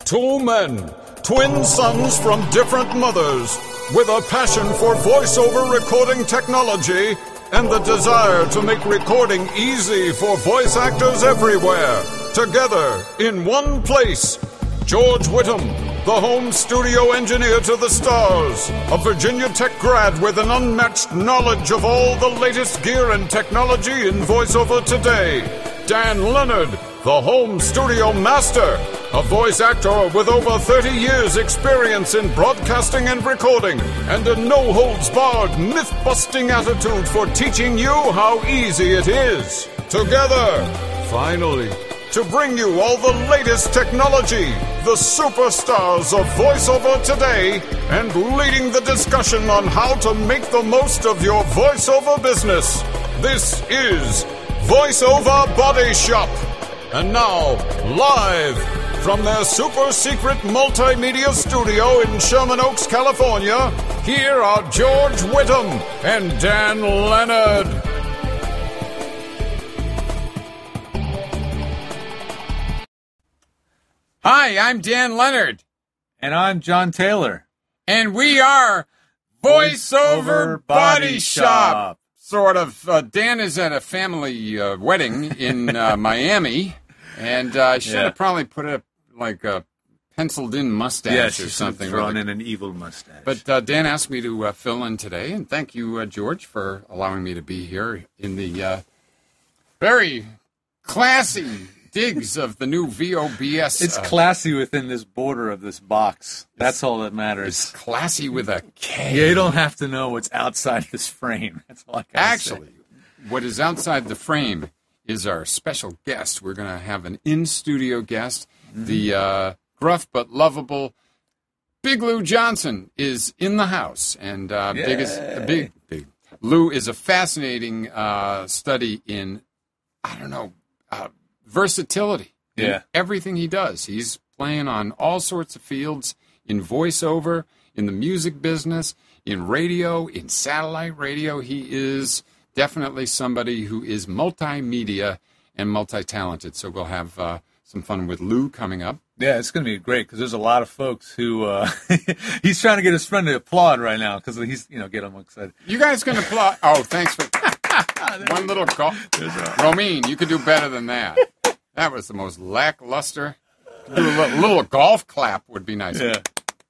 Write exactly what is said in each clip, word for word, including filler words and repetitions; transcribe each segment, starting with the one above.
Two men, twin sons from different mothers, with a passion for voiceover recording technology and the desire to make recording easy for voice actors everywhere. Together, in one place, George Whittam, the home studio engineer to the stars, a Virginia Tech grad with an unmatched knowledge of all the latest gear and technology in voiceover today. Dan Leonard, the home studio master, a voice actor with over thirty years experience in broadcasting and recording, and a no-holds-barred, myth-busting attitude for teaching you how easy it is. Together, finally, to bring you all the latest technology, the superstars of voiceover today, and leading the discussion on how to make the most of your voiceover business. This is VoiceOver Body Shop. And now, live from their super-secret multimedia studio in Sherman Oaks, California, here are George Whittam and Dan Leonard. Hi, I'm Dan Leonard. And I'm John Taylor. And we are VoiceOver Body Shop. Sort of. Uh, Dan is at a family uh, wedding in uh, Miami, and uh, I should Yeah. have probably put a like a penciled-in mustache Yeah, or she's something. thrown really. in an evil mustache. But uh, Dan asked me to uh, fill in today, and thank you, uh, George, for allowing me to be here in the uh, very classy digs of the new V O B S. it's uh, classy within this border of this box. That's all that It's matters. classy with a K. Yeah, you don't have to know what's outside this frame. That's all I can Actually, what is outside the frame is our special guest. We're going to have an in-studio guest. Mm-hmm. The uh, gruff but lovable Big Lou Johnson is in the house. And uh, big is, big, big. Lou is a fascinating uh, study in, I don't know, uh, versatility. in Yeah. everything he does. He's playing on all sorts of fields, in voiceover, in the music business, in radio, in satellite radio. He is definitely somebody who is multimedia and multi-talented. So we'll have uh, some fun with Lou coming up. Yeah, it's going to be great because there's a lot of folks who uh, he's trying to get his friend to applaud right now because he's, you know, get him excited. You guys can applaud. Oh, thanks for one little golf. Romine, you could do better than that. That was the most lackluster. Do a little, little golf clap would be nice. Yeah.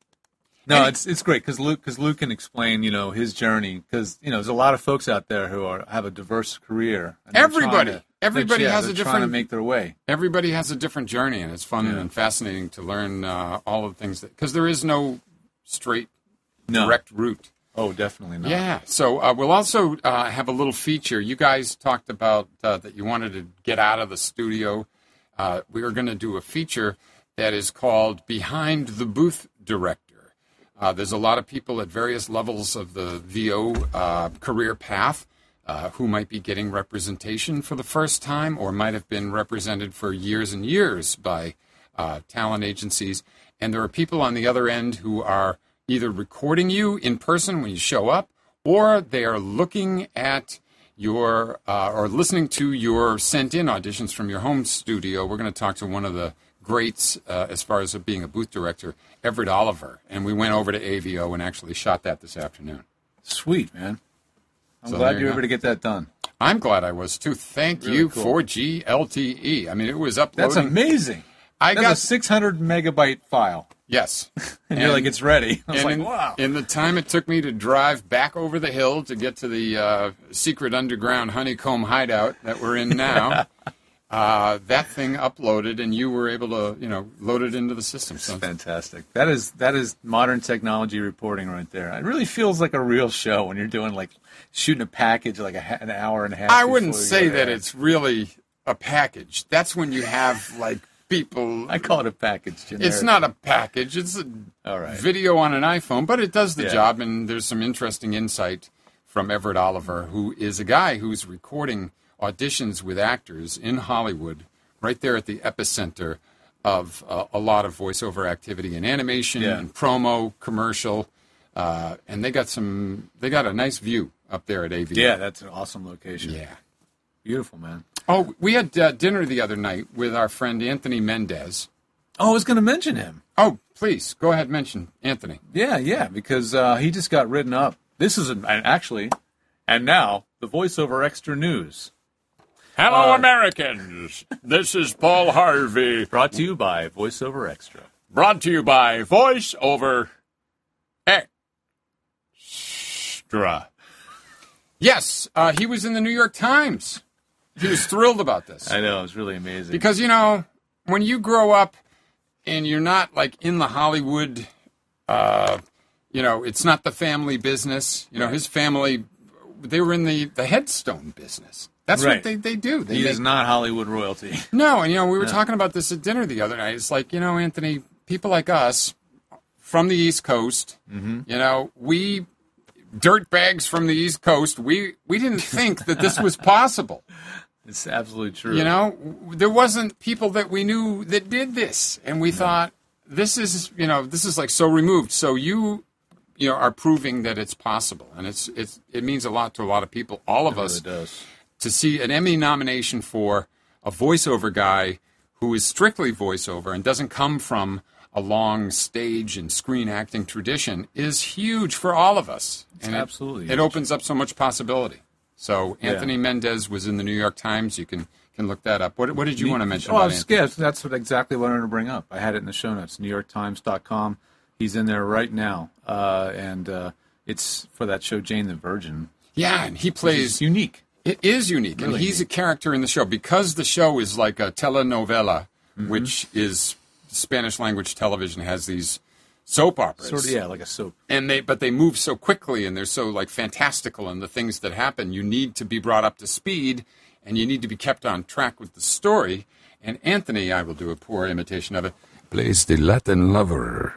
No, it's it's great because Luke because Luke can explain, you know, his journey because you know there's a lot of folks out there who are have a diverse career. and they're trying Everybody. to- Everybody they're- yeah, has a they're different- trying to make their way. Everybody has a different journey, and it's fun Yeah. and fascinating to learn uh, all of the things that because there is no straight, No. direct route. Oh, definitely not. Yeah. So uh, we'll also uh, have a little feature. You guys talked about uh, that you wanted to get out of the studio. Uh, we are going to do a feature that is called Behind the Booth Director. Uh, there's a lot of people at various levels of the V O uh, career path uh, who might be getting representation for the first time or might have been represented for years and years by uh, talent agencies. And there are people on the other end who are either recording you in person when you show up, or they are looking at your uh, or listening to your sent-in auditions from your home studio. We're going to talk to one of the greats uh, as far as being a booth director, Everett Oliver, and we went over to A V O and actually shot that this afternoon. Sweet, man. I'm So glad there you were you able to get that done. I'm glad I was too. Thank Really you cool. for G L T E. I mean, it was uploading. That's amazing. I That's got a six hundred megabyte file. yes, And, you're like, it's ready. I was and like, in, wow. in the time it took me to drive back over the hill to get to the uh, secret underground honeycomb hideout that we're in now, uh, that thing uploaded, and you were able to, you know, load it into the system. So Fantastic. That is that is modern technology reporting right there. It really feels like a real show when you're doing like shooting a package like a, ha- an hour and a half. I wouldn't before you say go that there. it's really a package. That's when you have like people. I call it a package. Generic. It's not a package. It's a All right. video on an iPhone, but it does the Yeah. job, and there's some interesting insight from Everett Oliver, who is a guy who's recording auditions with actors in Hollywood, right there at the epicenter of uh, a lot of voiceover activity in animation Yeah. and promo, commercial, uh, and they got some. They got a nice view up there at A V. Yeah, that's an awesome location. yeah. Beautiful, man. Oh, we had uh, dinner the other night with our friend Anthony Mendez, Oh, I was going to mention him. Oh, please, go ahead and mention Anthony. Yeah, yeah, because uh, he just got written up. This is, an, actually, and now, the VoiceOver Extra News. Hello, Uh, Americans. This is Paul Harvey. Brought to you by VoiceOver Extra. Brought to you by VoiceOver Extra. Yes, uh, he was in the New York Times. He was thrilled about this. I know, it's really amazing. Because, you know, when you grow up and you're not, like, in the Hollywood, uh, you know, it's not the family business. You know, his family, they were in the, the headstone business. That's Right. what they, they do. They, he they, is not Hollywood royalty. No, and, you know, we were talking about this at dinner the other night. It's like, you know, Anthony, people like us from the East Coast, mm-hmm. you know, we, dirtbags from the East Coast, we, we didn't think that this was possible. It's absolutely true. You know, there wasn't people that we knew that did this. And we no. thought, this is, you know, this is like so removed. So you, you know, are proving that it's possible. And it's, it's, it means a lot to a lot of people, all of it us. Really does. To see an Emmy nomination for a voiceover guy who is strictly voiceover and doesn't come from a long stage and screen acting tradition is huge for all of us. It's and absolutely. It, it opens up so much possibility. So Anthony yeah. Mendez was in the New York Times. You can can look that up. What, what did you want to mention oh, about I was, Anthony? Yeah, that's what, exactly what I wanted to bring up. I had it in the show notes, new york times dot com. He's in there right now. Uh, and uh, it's for that show, Jane the Virgin. Yeah, and he plays... unique. It is unique, really and he's unique. A character in the show. Because the show is like a telenovela, mm-hmm. which is Spanish language television, has these soap operas. Sort of, yeah, like a soap. And they, but they move so quickly, and they're so like fantastical, and the things that happen, you need to be brought up to speed, and you need to be kept on track with the story. And Anthony, I will do a poor imitation of it, plays the Latin lover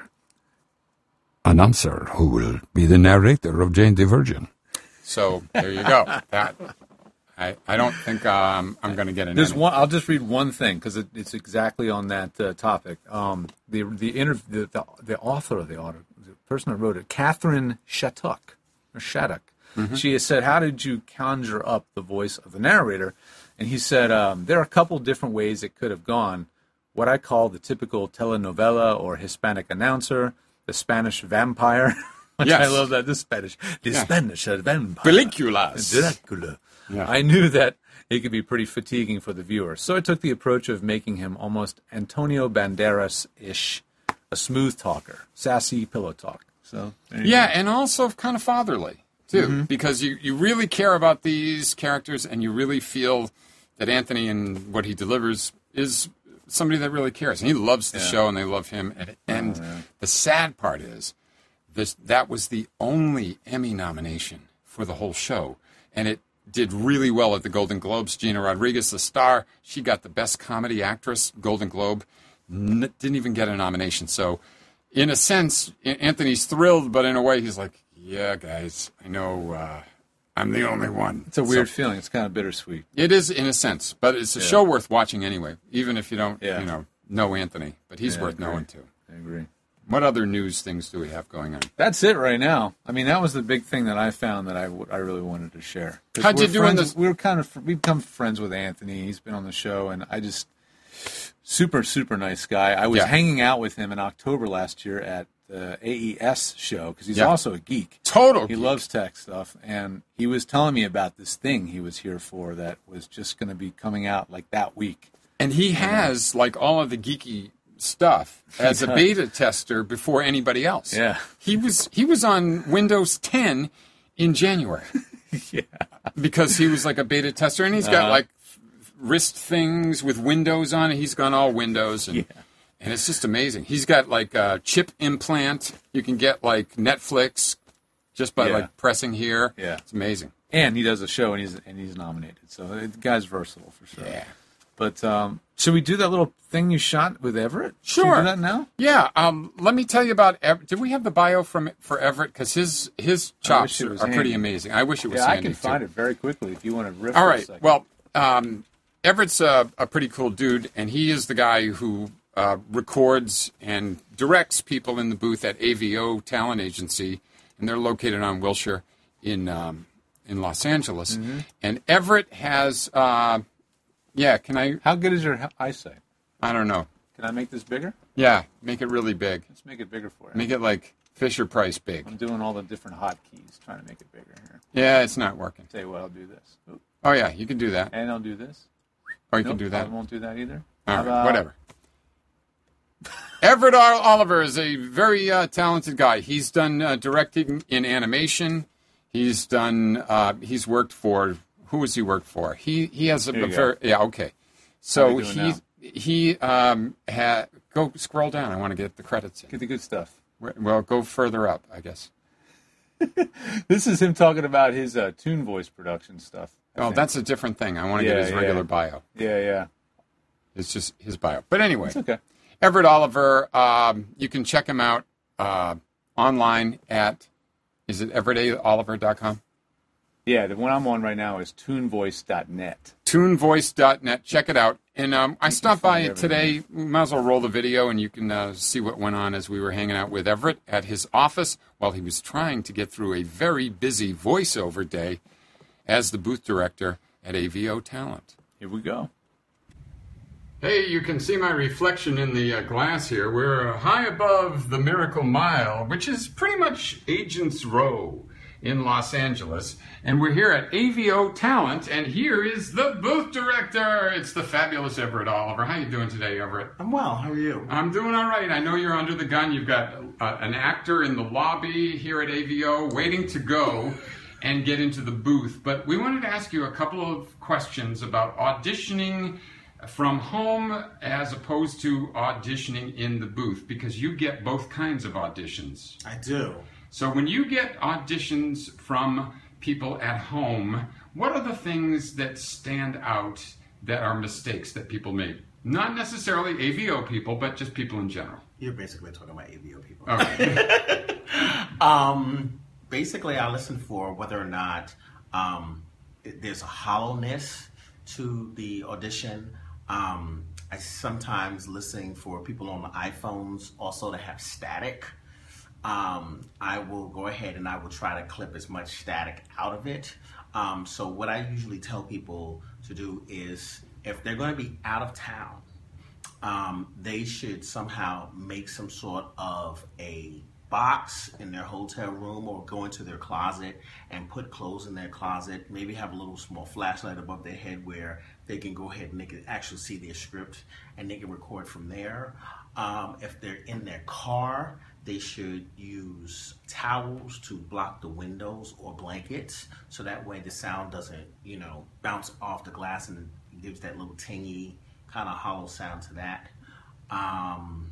announcer who will be the narrator of Jane the Virgin. So there you go. That. I, I don't think um, I'm going to get an. There's one. I'll just read one thing because it, it's exactly on that uh, topic. Um, the the, interv- the the the author of the author, the person that wrote it, Catherine Shattuck, or Shattuck. Mm-hmm. She has said, "How did you conjure up the voice of the narrator?" And he said, um, "There are a couple different ways it could have gone. What I call the typical telenovela or Hispanic announcer, the Spanish vampire." Which yes. I love that. The Spanish, the yeah. Spanish vampire. Películas. Dracula. Yeah. I knew that it could be pretty fatiguing for the viewer. So I took the approach of making him almost Antonio Banderas-ish, a smooth talker, sassy pillow talk. So yeah, go. And also kind of fatherly, too, mm-hmm. because you, you really care about these characters and you really feel that Anthony and what he delivers is somebody that really cares. And he loves the yeah. show and they love him. And, and oh, yeah. the sad part is, This, that was the only Emmy nomination for the whole show. And it did really well at the Golden Globes. Gina Rodriguez, the star, she got the Best Comedy Actress, Golden Globe, N- didn't even get a nomination. So, in a sense, Anthony's thrilled, but in a way he's like, yeah, guys, I know uh, I'm the only one. It's a weird so, feeling. It's kind of bittersweet. It is, in a sense, but it's a yeah. show worth watching anyway, even if you don't yeah. you know, know Anthony. But he's yeah, worth knowing, too. I agree. What other news things do we have going on? That's it right now. I mean, that was the big thing that I found that I, w- I really wanted to share. How'd you do in this? We were kind of we've become friends with Anthony. He's been on the show, and I just super super nice guy. I was yeah. hanging out with him in October last year at the A E S show because he's yeah. also a geek. Total. He geek. loves tech stuff, and he was telling me about this thing he was here for that was just going to be coming out like that week. And he has like all of the geeky stuff as a beta tester before anybody else. Yeah. He was he was on Windows ten in January. yeah. Because he was like a beta tester and he's got uh-huh. like wrist things with Windows on it. He's gone all Windows and yeah. and it's just amazing. He's got like a chip implant. You can get like Netflix just by yeah. like pressing here. Yeah. It's amazing. And he does a show and he's and he's nominated. So the guy's versatile for sure. Yeah. But um, should we do that little thing you shot with Everett? Sure. Should we do that now? Yeah. Um, let me tell you about Everett. Did we have the bio from for Everett? Because his his chops are handy. pretty amazing. I wish it was yeah, handy, I can find too. it very quickly if you want to riff All for right. a second. Well, um, Everett's a, a pretty cool dude, and he is the guy who uh, records and directs people in the booth at A V O Talent Agency, and they're located on Wilshire in um, in Los Angeles. Mm-hmm. And Everett has... Uh, Yeah, can I... How good is your eyesight? I don't know. Can I make this bigger? Yeah, make it really big. Let's make it bigger for you. Make it like Fisher Price big. I'm doing all the different hotkeys, trying to make it bigger here. Yeah, it's not working. Tell you what, I'll do this. Oop. Oh, yeah, you can do that. And I'll do this. Or you nope, can do that. I won't do that either. All right, about... whatever. Everett Oliver is a very uh, talented guy. He's done uh, directing in animation. He's done. Uh, he's worked for. Who has he worked for? He he has a, a very yeah okay. So he he um had go scroll down. I want to get the credits in. Get the good stuff. Well, go further up, I guess. This is him talking about his uh, Toon Voice production stuff. I oh, think. that's a different thing. I want to yeah, get his regular yeah. bio. Yeah, yeah. It's just his bio. But anyway, it's okay. Everett Oliver. Um, you can check him out uh, online at. Is it everett oliver dot com? Yeah, the one I'm on right now is toon voice dot net. toon voice dot net. Check it out. And um, I stopped by it today. We might as well roll the video, and you can uh, see what went on as we were hanging out with Everett at his office while he was trying to get through a very busy voiceover day as the booth director at A V O Talent. Here we go. Hey, you can see my reflection in the uh, glass here. We're high above the Miracle Mile, which is pretty much Agents Row in Los Angeles. And we're here at A V O Talent, and here is the booth director. It's the fabulous Everett Oliver. How you doing today, Everett? I'm well. How are you? I'm doing all right. I know you're under the gun. You've got uh, an actor in the lobby here at A V O waiting to go and get into the booth. But we wanted to ask you a couple of questions about auditioning from home as opposed to auditioning in the booth, because you get both kinds of auditions. I do. So when you get auditions from people at home, what are the things that stand out that are mistakes that people make? Not necessarily A V O people, but just people in general. You're basically talking about A V O people. Okay. um, basically, I listen for whether or not um, there's a hollowness to the audition. Um, I sometimes listen for people on the iPhones also to have static. Um, I will go ahead and I will try to clip as much static out of it. Um, so what I usually tell people to do is if they're going to be out of town, um, they should somehow make some sort of a box in their hotel room or go into their closet and put clothes in their closet, maybe have a little small flashlight above their head where they can go ahead and they can actually see their script and they can record from there. Um, if they're in their car, they should use towels to block the windows or blankets so that way the sound doesn't, you know, bounce off the glass and it gives that little tingy kind of hollow sound to that. Um,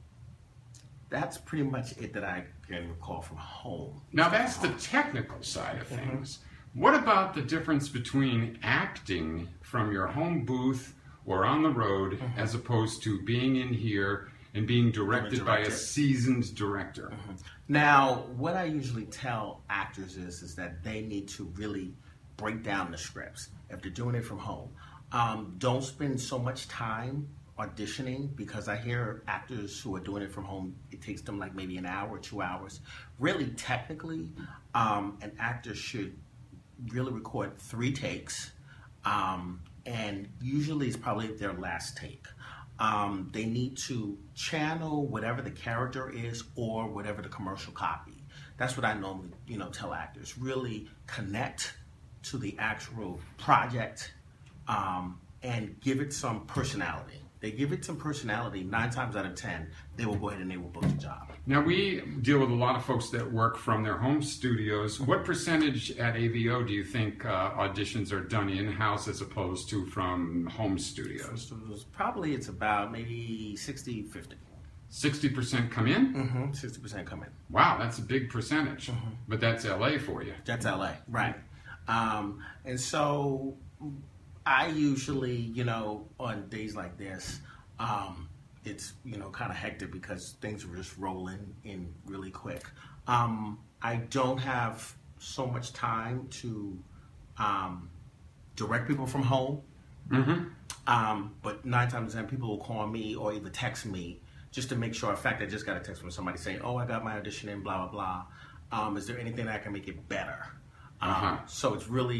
That's pretty much it that I can recall from home. Now that's the technical side of things. Mm-hmm. What about the difference between acting from your home booth or on the road mm-hmm. as opposed to being in here and being directed by a seasoned director? Mm-hmm. Now, what I usually tell actors is, is that they need to really break down the scripts if they're doing it from home. Um, don't spend so much time auditioning, because I hear actors who are doing it from home, it takes them like maybe an hour or two hours. Really, technically, um, an actor should really record three takes, um, and usually it's probably their last take. Um, they need to channel whatever the character is or whatever the commercial copy. That's what I normally, you know, tell actors. Really connect to the actual project um, and give it some personality. They give it some personality, nine times out of ten, they will go ahead and they will book the job. Now, we deal with a lot of folks that work from their home studios. What percentage at A V O do you think uh, auditions are done in-house as opposed to from home studios? Probably it's about maybe sixty fifty. sixty percent come in? Mm-hmm. sixty percent come in. Wow, that's a big percentage. Mm-hmm. But that's L A for you. That's L A, right. Um, and so I usually, you know, on days like this, um, it's, you know, kind of hectic because things are just rolling in really quick. Um, I don't have so much time to um, direct people from home. Mm-hmm. Um, but nine times out of ten, people will call me or either text me just to make sure. In fact, I just got a text from somebody saying, oh, I got my audition in, blah, blah, blah. Um, is there anything that I can make it better? Um, uh-huh. So it's really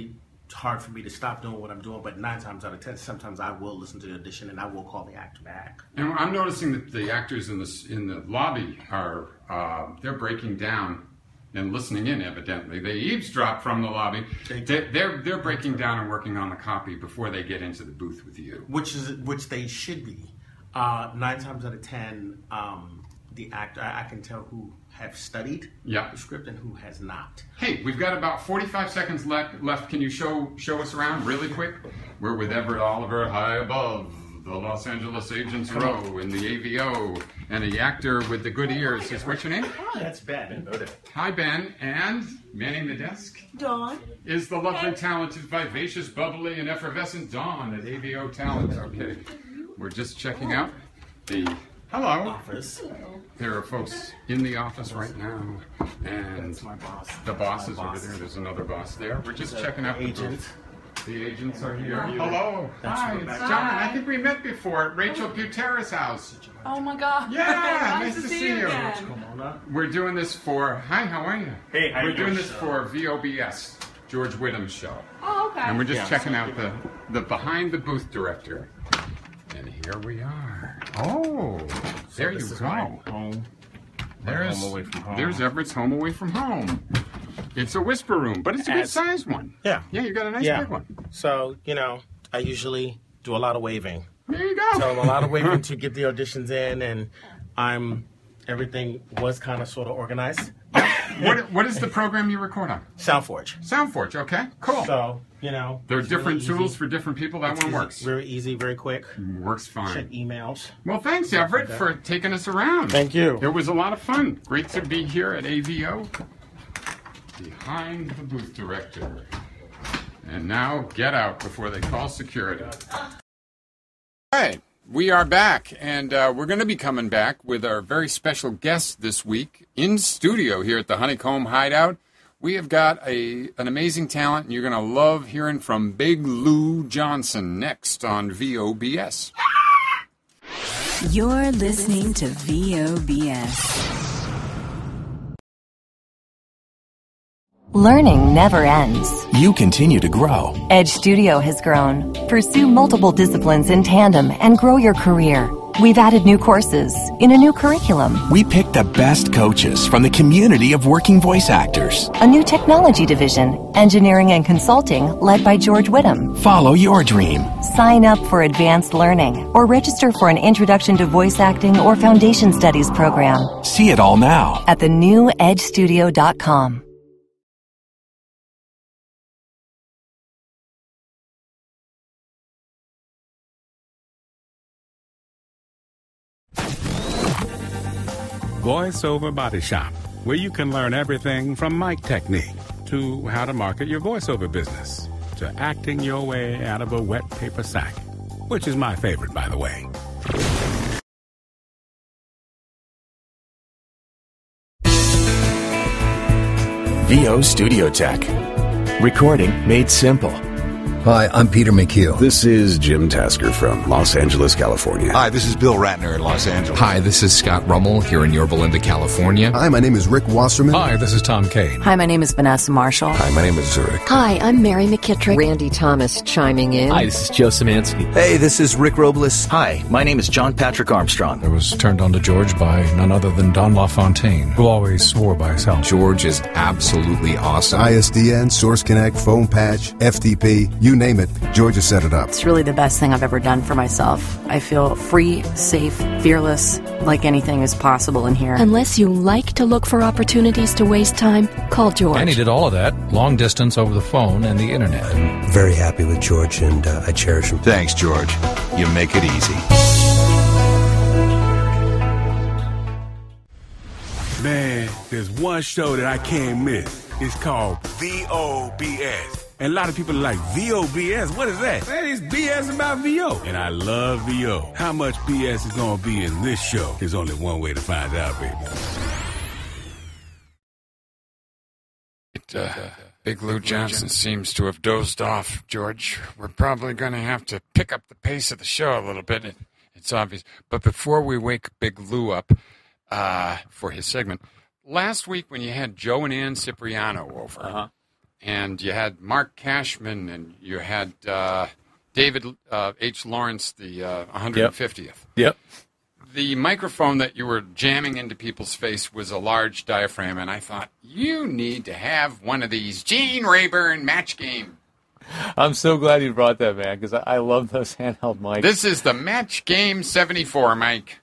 it's hard for me to stop doing what I'm doing, but nine times out of ten, sometimes I will listen to the audition and I will call the actor back. And I'm noticing that the actors in the in the lobby are uh, they're breaking down and listening in. Evidently, they eavesdrop from the lobby. They, they're they're breaking down and working on the copy before they get into the booth with you, which is which they should be. Uh, nine times out of ten, um, the actor I, I can tell who have studied yeah. the script and who has not. Hey, we've got about forty-five seconds left. Left. Can you show show us around really quick? We're with Everett Oliver, high above the Los Angeles Agents Row in the A V O, and a actor with the good ears. Is what's your name? Oh, that's Ben. Hi, Ben, and manning the desk. Dawn. Is the lovely, talented, vivacious, bubbly, and effervescent Dawn at A V O Talent. Okay, we're just checking out the hello office. There are folks in the office right now, and that's my boss. The boss my is boss. over there. There's another boss there. We're just checking out the agent. booth. The agents are here. Hello. That's Hi, it's Rebecca. John. I think we met before at Rachel Buteras' house. Oh my God. Yeah, nice, nice to to see see you you. again. Come on up. We're doing this for. Hi, how are you? Hey, how We're you doing doing? this for V O B S, George Whittam's show, Oh, okay. and we're just Yeah. checking out the the behind the booth director. And here we are. Oh, there you This is go. my home. There's home away from home. there's Everett's home away from home. It's a whisper room, but it's a good As- sized one. Yeah. Yeah, you got a nice Yeah. big one. So, you know, I usually do a lot of waving. There you go. So a lot of waving to get the auditions in, and I'm everything was kind of sort of organized. What what is the program you record on? Soundforge. Soundforge. Okay, cool. So, you know, There are it's different really tools easy. for different people. That It's one easy- works. Very easy, very quick. Works Check fine. emails. Well, thanks, Everett, for taking us around. Thank you. It was a lot of fun. Great to be here at A V O. Behind the booth director. And now get out before they call security. All right, we are back, and uh, we're going to be coming back with our very special guest this week in studio here at the Honeycomb Hideout. We have got a an amazing talent, and you're going to love hearing from Big Lou Johnson next on V O B S. You're listening to V O B S. Learning never ends. You continue to grow. Edge Studio has grown. Pursue multiple disciplines in tandem and grow your career. We've added new courses in a new curriculum, We pick the best coaches from the community of working voice actors. a new technology division, engineering and consulting led by George Whittam. Follow your dream. Sign up for advanced learning or register for an introduction to voice acting or foundation studies program See it all now. at the new edge studio dot com. VoiceOver Body Shop, where you can learn everything from mic technique to how to market your voiceover business to acting your way out of a wet paper sack, which is my favorite, by the way. V O Studio Tech. Recording made simple. Hi, I'm Peter McHugh. This is Jim Tasker from Los Angeles, California. Hi, this is Bill Ratner in Los Angeles. Hi, this is Scott Rummel here in Yorba Linda, California. Hi, my name is Rick Wasserman. Hi, this is Tom Kane. Hi, my name is Vanessa Marshall. Hi, my name is Zurich. Hi, I'm Mary McKittrick. Randy Thomas chiming in. Hi, this is Joe Szymanski. Hey, this is Rick Robles. Hi, my name is John Patrick Armstrong. I was turned on to George by none other than Don LaFontaine, who always swore by his help. George is absolutely awesome. I S D N, Source Connect, Phone Patch, F T P, you name it, George has set it up. It's really the best thing I've ever done for myself. I feel free, safe, fearless, like anything is possible in here. Unless you like to look for opportunities to waste time, call George. And he did all of that, long distance over the phone and the internet. I'm very happy with George, and uh, I cherish him. Thanks, George. You make it easy. Man, there's one show that I can't miss. It's called V O B S. And a lot of people are like, V O B S? What is that? Man, it's B S about V O. And I love V O. How much B S is going to be in this show? There's only one way to find out, baby. Uh, Big Lou Johnson seems to have dozed off, George. We're probably going to have to pick up the pace of the show a little bit. It, it's obvious. But before we wake Big Lou up uh, for his segment, last week when you had Joe and Ann Cipriano over, Uh-huh. and you had Mark Cashman, and you had uh, David uh, H. Lawrence, the uh, one hundred fiftieth. Yep. The microphone that you were jamming into people's face was a large diaphragm, and I thought, you need to have one of these Gene Rayburn Match Game. I'm so glad you brought that, man, because I, I love those handheld mics. This is the Match Game seventy-four mic.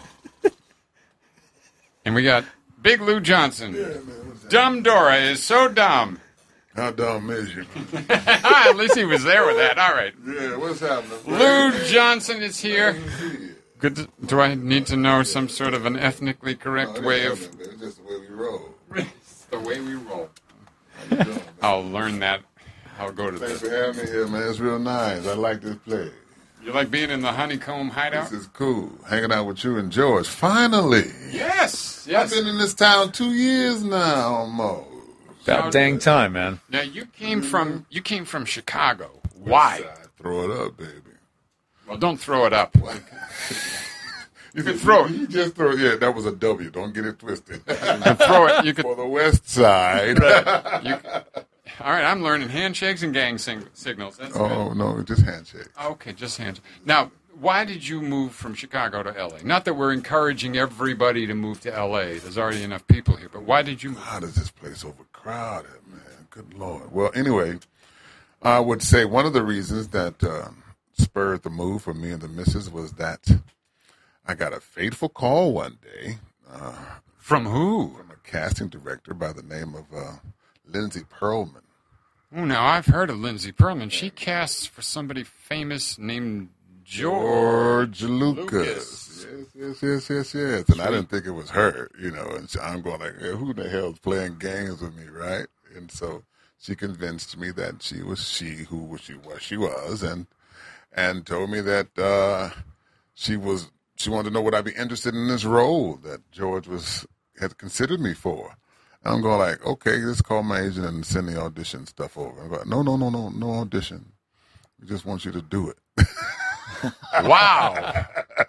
And we got Big Lou Johnson. Yeah, man, Dumb Dora is so dumb. How dumb is you? At least he was there with that. All right. Yeah, what's happening? Lou Johnson is here. Good. To, do I need to know some sort of an ethnically correct No, way of... It's just the way we roll. It's the way we roll. How you doing, I'll learn that. I'll go to Thanks this. for having me here, man. It's real nice. I like this place. You like being in the Honeycomb Hideout? This is cool. Hanging out with you and George. Finally. Yes. Yes. I've been in this town two years now, almost. About dang time, man. Now you came from you came from Chicago. Why? Throw it up, baby. Well, don't throw it up. You can throw it. You just throw it. Yeah, that was a W. Don't get it twisted. You can throw it. You could for the West Side. Right. You, all right, I'm learning handshakes and gang sing, signals. That's oh good. no, just handshake. Okay, just handshake. Now, why did you move from Chicago to L A? Not that we're encouraging everybody to move to L A. There's already enough people here. But why did you move? God, is this place overcrowded, man? Good Lord. Well, anyway, I would say one of the reasons that uh, spurred the move for me and the missus was that I got a fateful call one day. Uh, from who? From a casting director by the name of uh, Lindsay Pearlman. Oh, now I've heard of Lindsay Pearlman. She casts for somebody famous named George, George Lucas. Lucas. Yes, yes, yes, yes, yes. And I didn't think it was her, you know. And so I'm going like, hey, who the hell's playing games with me, right? And so she convinced me that she was she who she was, she was, and and told me that uh, she was she wanted to know would I be interested in this role that George was had considered me for. And I'm going like, okay, let's call my agent and send the audition stuff over. I'm going, no, no, no, no, no audition. We just want you to do it. Wow.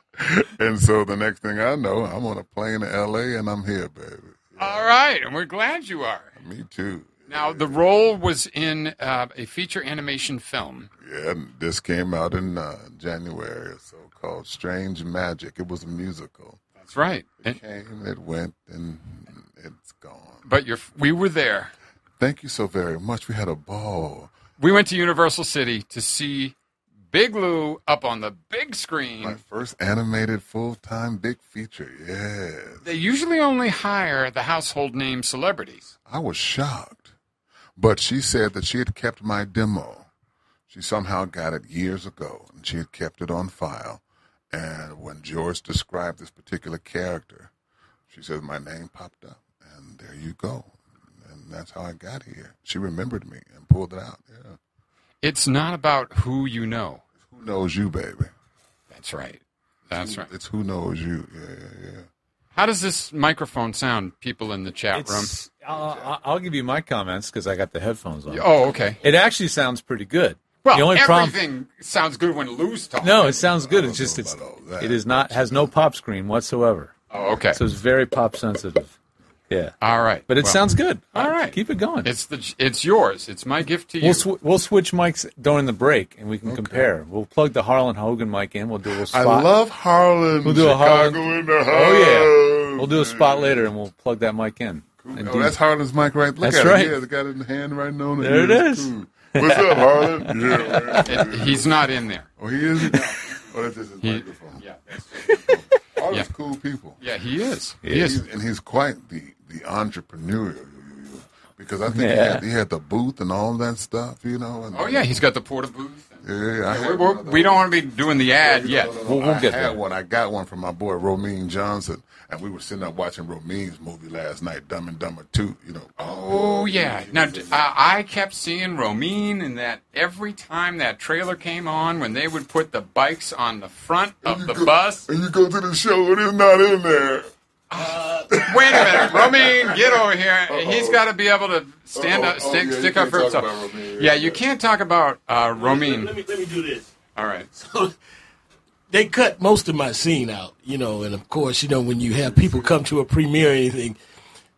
And so the next thing I know, I'm on a plane to L A and I'm here, baby. All right, and we're glad you are. Me too. Now, the role was in uh, a feature animation film. Yeah, and this came out in uh, January, so called Strange Magic. It was a musical. That's right. It And- came, it went, and it's gone. But you're, we were there. Thank you so very much. We had a ball. We went to Universal City to see Big Lou up on the big screen. My first animated full-time big feature, yes. They usually only hire the household name celebrities. I was shocked. But she said that she had kept my demo. She somehow got it years ago, and she had kept it on file. And when George described this particular character, she said my name popped up, and there you go. And that's how I got here. She remembered me and pulled it out, yeah. It's not about who you know. It's who knows you, baby. That's right. That's right. It's who knows you, yeah, yeah, yeah. How does this microphone sound, people in the chat room? It's, I'll, I'll give you my comments because I got the headphones on. Oh, okay. It actually sounds pretty good. Well, the only everything problem, sounds good when Lou's talking. no, it sounds good. It's just it's it is not has no pop screen whatsoever. Oh, okay. So it's very pop sensitive. Yeah. All right. But it Well, sounds good. All right. Keep it going. It's the it's yours. It's my gift to you. We'll sw- we'll switch mics during the break and we can compare. We'll plug the Harlan Hogan mic in. We'll do a little spot. I love Harlan. We'll do a Chicago Harlan. in the house. Oh yeah. We'll do a spot later and we'll plug that mic in. And Oh, do- that's Harlan's mic right there. Look That's at right. it. Yeah, it's got it in the hand right on it. There it Yeah, is. it's cool. What's up, Harlan? Yeah, man. It- he's not in there. Oh, he is? Oh, that's just his He- microphone. Yeah. Harlan's Yeah. cool people. Yeah, he is. Yeah, He is. he's- and he's quite the, the entrepreneur. Because I think he, Yeah. had, he had the booth and all that stuff, you know. And Oh yeah, he's got the porta booth. Yeah, I Yeah, had we, one of we, we don't want to be doing the ad No, yet. no, no, no. We'll- we'll I get had there. one. I got one from my boy Romeen Johnson, and we were sitting up watching Romeen's movie last night, Dumb and Dumber two. You know. Oh yeah. Now d- I, I kept seeing Romeen, and that every time that trailer came on, when they would put the bikes on the front of the go- bus. And you go to the show and it's not in there. Uh, wait a minute, Romeen, get over here. He's got to be able to stand Uh-oh. up, Oh, stick, yeah, you stick up can't for talk himself. about Romeen. Yeah, you can't talk about uh, Romeen. Let me let me do this. All right. So they cut most of my scene out, you know, and of course, you know, when you have people come to a premiere or anything,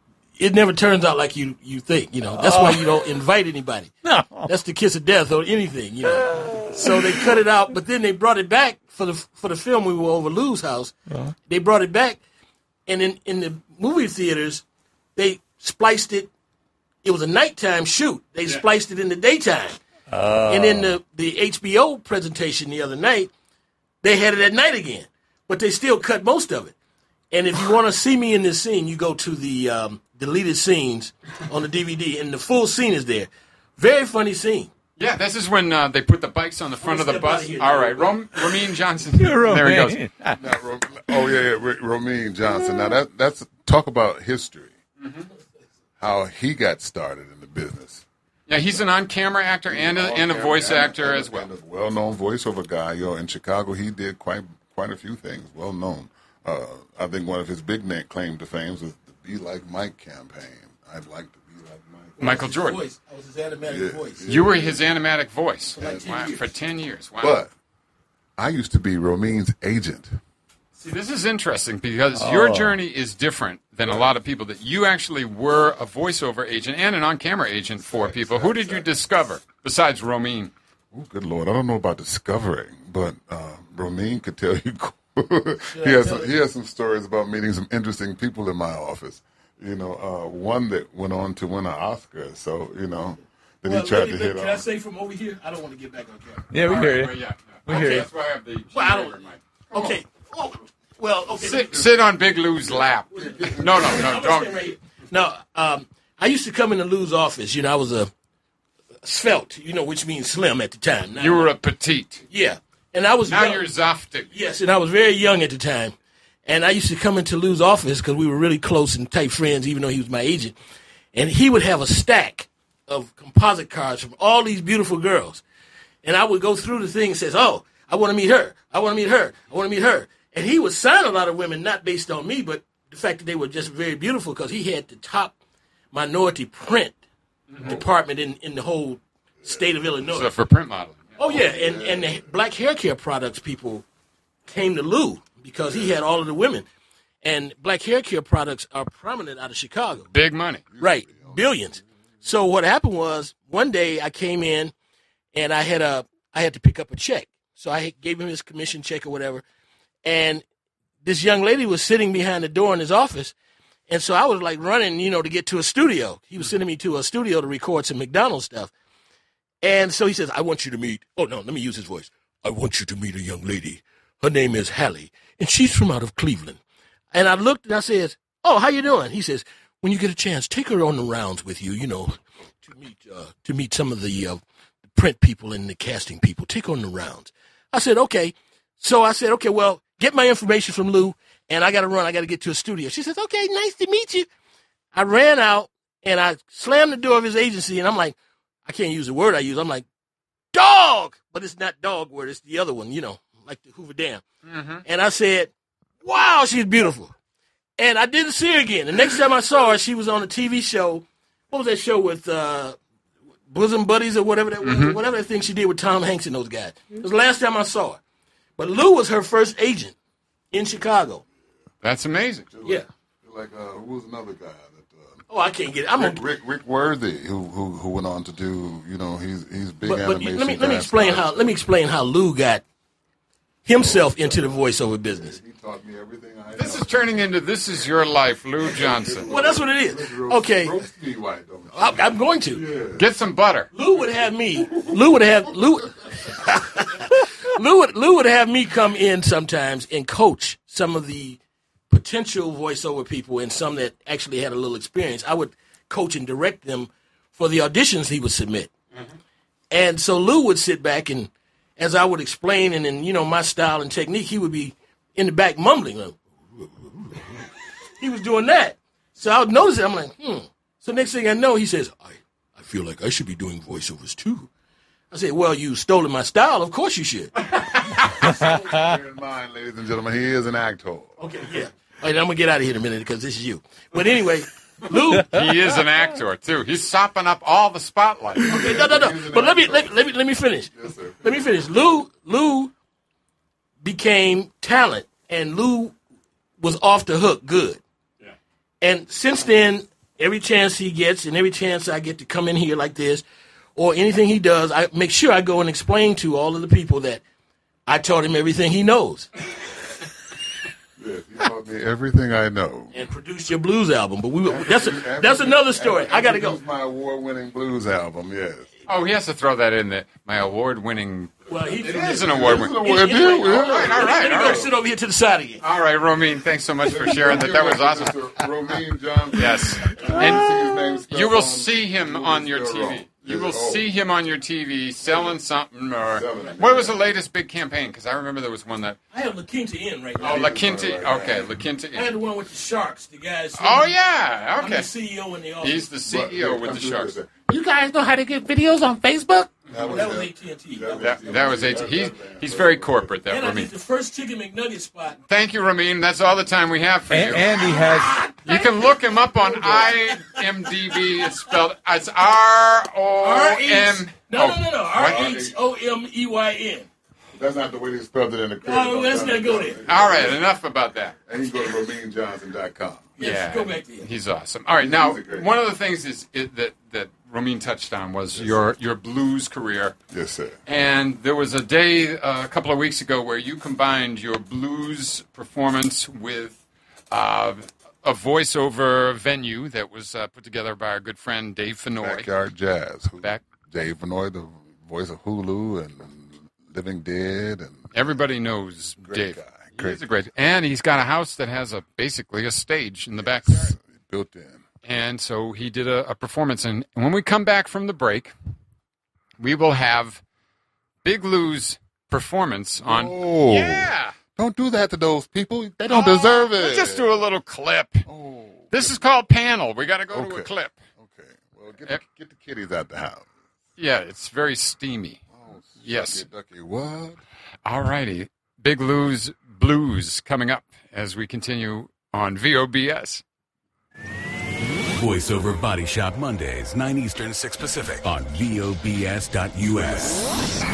it never turns out like you, you think, you know. That's Oh. why you don't invite anybody. No. That's the kiss of death or anything, you know. So they cut it out, but then they brought it back for the for the film. We were over Lou's house. Uh-huh. They brought it back, and in, in the movie theaters, they spliced it. It was a nighttime shoot. They spliced it in the daytime. Oh. And in the, the H B O presentation the other night, they had it at night again. But they still cut most of it. And if you want to see me in this scene, you go to the um, deleted scenes on the D V D, and the full scene is there. Very funny scene. Yeah, this is when uh, they put the bikes on the front of the Step out bus. here. All right, Rom- Ramin Johnson. You're there he goes. Romaine. Now, Ro- oh yeah, yeah, R- Ramin Johnson. Now that that's talk about history. Mm-hmm. How he got started in the business. Yeah, he's an on-camera actor and a, and a voice And- actor and- as well. and a well-known voiceover guy. Yo, in Chicago, he did quite quite a few things. Well known. Uh, I think one of his big name claim to fame was the "Be Like Mike" campaign. I'd like to be like Mike. Michael Jordan. Voice. I was his animatic Yeah, voice. You were his animatic voice For like ten wow, years. for ten years. Wow. But I used to be Ramin's agent. See, this is interesting because your Oh. journey is different than a lot of people. That you actually were a voiceover agent and an on-camera agent for people. Who did you discover besides Ramin? Oh, good Lord. I don't know about discovering, but uh, Ramin could tell you. he, has some, he has some stories about meeting some interesting people in my office. You know, uh, one that went on to win an Oscar. So, you know, then Well, he tried let me- to let- hit Can I on. say from over here? I don't want to get back on camera. Yeah, we All hear right, you. well, yeah, We yeah. hear Okay, you. that's why I have the Well, I don't. generator mic. Okay. Oh, well, okay. Sit, sit on Big Lou's lap. No, no, no, I'm gonna stand don't. right here. No, um, I used to come into Lou's office. You know, I was a svelte, you know, which means slim at the time. Now, You were a petite. yeah, and I was Now young. you're zaftig. Yes, and I was very young at the time. And I used to come into Lou's office because we were really close and tight friends, even though he was my agent. And he would have a stack of composite cards from all these beautiful girls. And I would go through the thing and says, oh, I want to meet her. I want to meet her. I want to meet her. And he would sign a lot of women, not based on me, but the fact that they were just very beautiful because he had the top minority print department in, in the whole state of Illinois. So for print modeling. Oh, yeah, and, and the black hair care products people came to Lou because he had all of the women. And black hair care products are prominent out of Chicago. Big money. Right, billions. So what happened was one day I came in and I had a I had to pick up a check. So I gave him his commission check or whatever. And this young lady was sitting behind the door in his office. And so I was like running, you know, to get to a studio. He was sending me to a studio to record some McDonald's stuff. And so he says, I want you to meet, oh, no, let me use his voice. I want you to meet a young lady. Her name is Hallie, and she's from out of Cleveland. And I looked and I said, oh, how you doing? He says, when you get a chance, take her on the rounds with you, you know, to meet uh, to meet some of the uh, print people and the casting people. Take her on the rounds. I said, okay. So I said, okay, well, get my information from Lou, and I got to run. I got to get to a studio. She says, okay, nice to meet you. I ran out, and I slammed the door of his agency, and I'm like, I can't use the word I use. I'm like, dog! But it's not dog word. It's the other one, you know, like the Hoover Dam. Mm-hmm. And I said, wow, she's beautiful. And I didn't see her again. The next time I saw her, she was on a T V show. What was that show with uh, Bosom Buddies or whatever that was? Mm-hmm. Whatever that thing she did with Tom Hanks and those guys. It was the last time I saw her. But Lou was her first agent in Chicago. That's amazing. Yeah. Like, uh, who was another guy? That, uh, Oh, I can't get it. I'm Rick, a, Rick, Rick Worthy, who, who who went on to do, you know, he's he's big but, but animation. let me let me guy. explain how let me explain how Lou got himself into the voiceover business. He taught me everything I This know. is turning into This Is Your Life, Lou Johnson. Well, that's what it is. Roast- Okay, roast me white, don't you? I, I'm going to. Get some butter. Lou would have me. Lou would have Lou. Lou would Lou would have me come in sometimes and coach some of the potential voiceover people and some that actually had a little experience. I would coach and direct them for the auditions he would submit. Mm-hmm. And so Lou would sit back and, as I would explain, and in you know my style and technique, he would be in the back mumbling. Like, he was doing that. So I would notice it. I'm like, hmm. So next thing I know, he says, I, I feel like I should be doing voiceovers too. I said, well, you stolen my style. Of course you should. Bear in mind, ladies and gentlemen, he is an actor. Okay, yeah. All right, I'm going to get out of here in a minute because this is you. But anyway, Lou. He is an actor, too. He's sopping up all the spotlight. Okay, no, no, no. But let me, let, let me, let me finish. Yes, sir. Let me finish. Lou, Lou became talent, and Lou was off the hook good. Yeah. And since then, every chance he gets and every chance I get to come in here like this or anything he does, I make sure I go and explain to all of the people that I taught him everything he knows. Yes, he taught me everything I know. And produced your blues album. But we that's a, that's another story. I got to go. My award-winning blues album, yes. Oh, he has to throw that in there. My award-winning. Well, he it is an award-winning. All right, all right, all right. Let me go sit over here to the side again. All right, Romeen, thanks so much for sharing that. That was awesome. Romeen Johnson. Yes. And you will see him on your T V. You will see him on your T V selling something. Or what was the latest big campaign? Because I remember there was one that. I have La Quinta in right now. Oh, La Quinta. Okay, La Quinta I had in. the one with the Sharks. The guys. Oh yeah. Okay. I'm the C E O in the office. He's the C E O with the Sharks. You guys know how to get videos on Facebook? That was, that was A T and T. That, that was A T and T. He's, he's very corporate, that And I Ramin. did the first Chicken McNugget spot. Thank you, Ramin. That's all the time we have for And, you. and he has. You can look him up on I M D B. It's spelled it's R O M. No, no, no, no. R H O M E Y N. That's not the way they spelled it in the credit. Oh, let's not go there. All right, enough about that. And you go to Romeen Johnson dot com. Yes, Yeah, go back there. he's awesome. All right, now one of the things is it, that that Ramin touched on was your your blues career. Yes, sir. And there was a day uh, a couple of weeks ago where you combined your blues performance with uh, a voiceover venue that was uh, put together by our good friend Dave Fennoy. Backyard Jazz. Who, Back. Dave Fennoy, the voice of Hulu and Living Dead, and Everybody knows great Dave. guy. He Great. is a great, and he's got a house that has a basically a stage in the backyard. Built in. And so he did a, a performance. And when we come back from the break, we will have Big Lou's performance on. Oh, Yeah. Don't do that to those people. They don't Oh, deserve it. We'll just do a little clip. Oh, This is called Panel. We got to go to a Okay. clip. okay. Well, get the, get the kitties out the house. Yeah, it's very steamy. Oh, Yes. Ducky, Ducky, what? All righty. Big Lou's Blues coming up as we continue on V O B S. Voiceover Body Shop Mondays, nine Eastern, six Pacific on V O B S dot U S.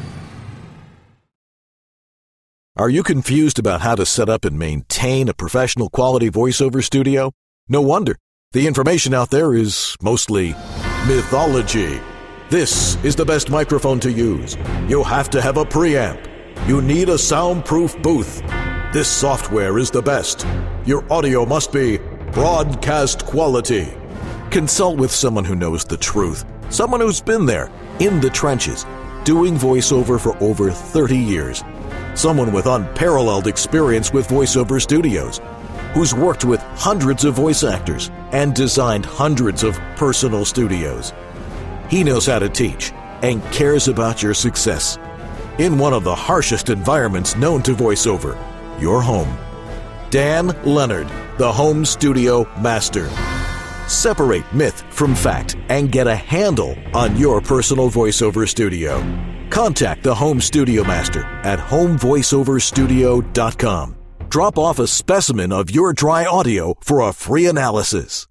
Are you confused about how to set up and maintain a professional quality voiceover studio? No wonder. The information out there is mostly mythology. This is the best microphone to use. You'll have to have a preamp. You need a soundproof booth. This software is the best. Your audio must be broadcast quality. Consult with someone who knows the truth. Someone who's been there, in the trenches, doing voiceover for over thirty years. Someone with unparalleled experience with voiceover studios, who's worked with hundreds of voice actors and designed hundreds of personal studios. He knows how to teach and cares about your success. In one of the harshest environments known to voiceover, your home. Dan Leonard, the Home Studio Master. Separate myth from fact and get a handle on your personal voiceover studio. Contact the Home Studio Master at home voiceover studio dot com. Drop off a specimen of your dry audio for a free analysis.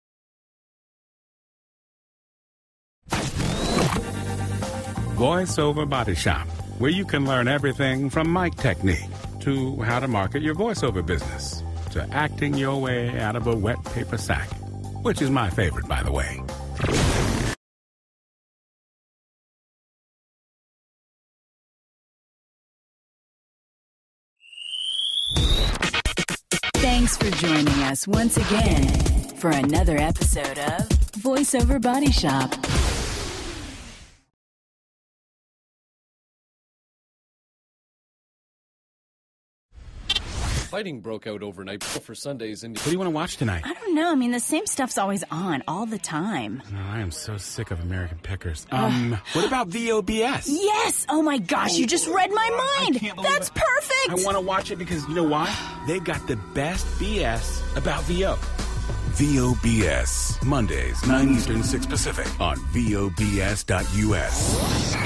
Voiceover Body Shop, where you can learn everything from mic technique to how to market your voiceover business to acting your way out of a wet paper sack, which is my favorite, by the way. Thanks for joining us once again for another episode of Voiceover Body Shop. Fighting broke out overnight for Sundays in. What do you want to watch tonight? I don't know. I mean, the same stuff's always on all the time. Oh, I am so sick of American Pickers. Um, what about V O B S? Yes! Oh my gosh, you just read my mind! That's perfect! I want to watch it because you know why? They got the best B S about V O. V O B S, Mondays, nine Eastern, six Pacific on V O B S dot U S.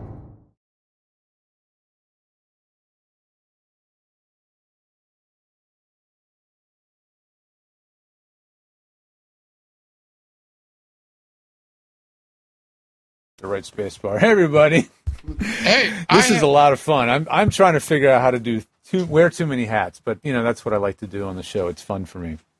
The right space bar. Hey, everybody. Hey, this I is a lot of fun. I'm I'm trying to figure out how to do too wear too many hats, but you know that's what I like to do on the show. It's fun for me.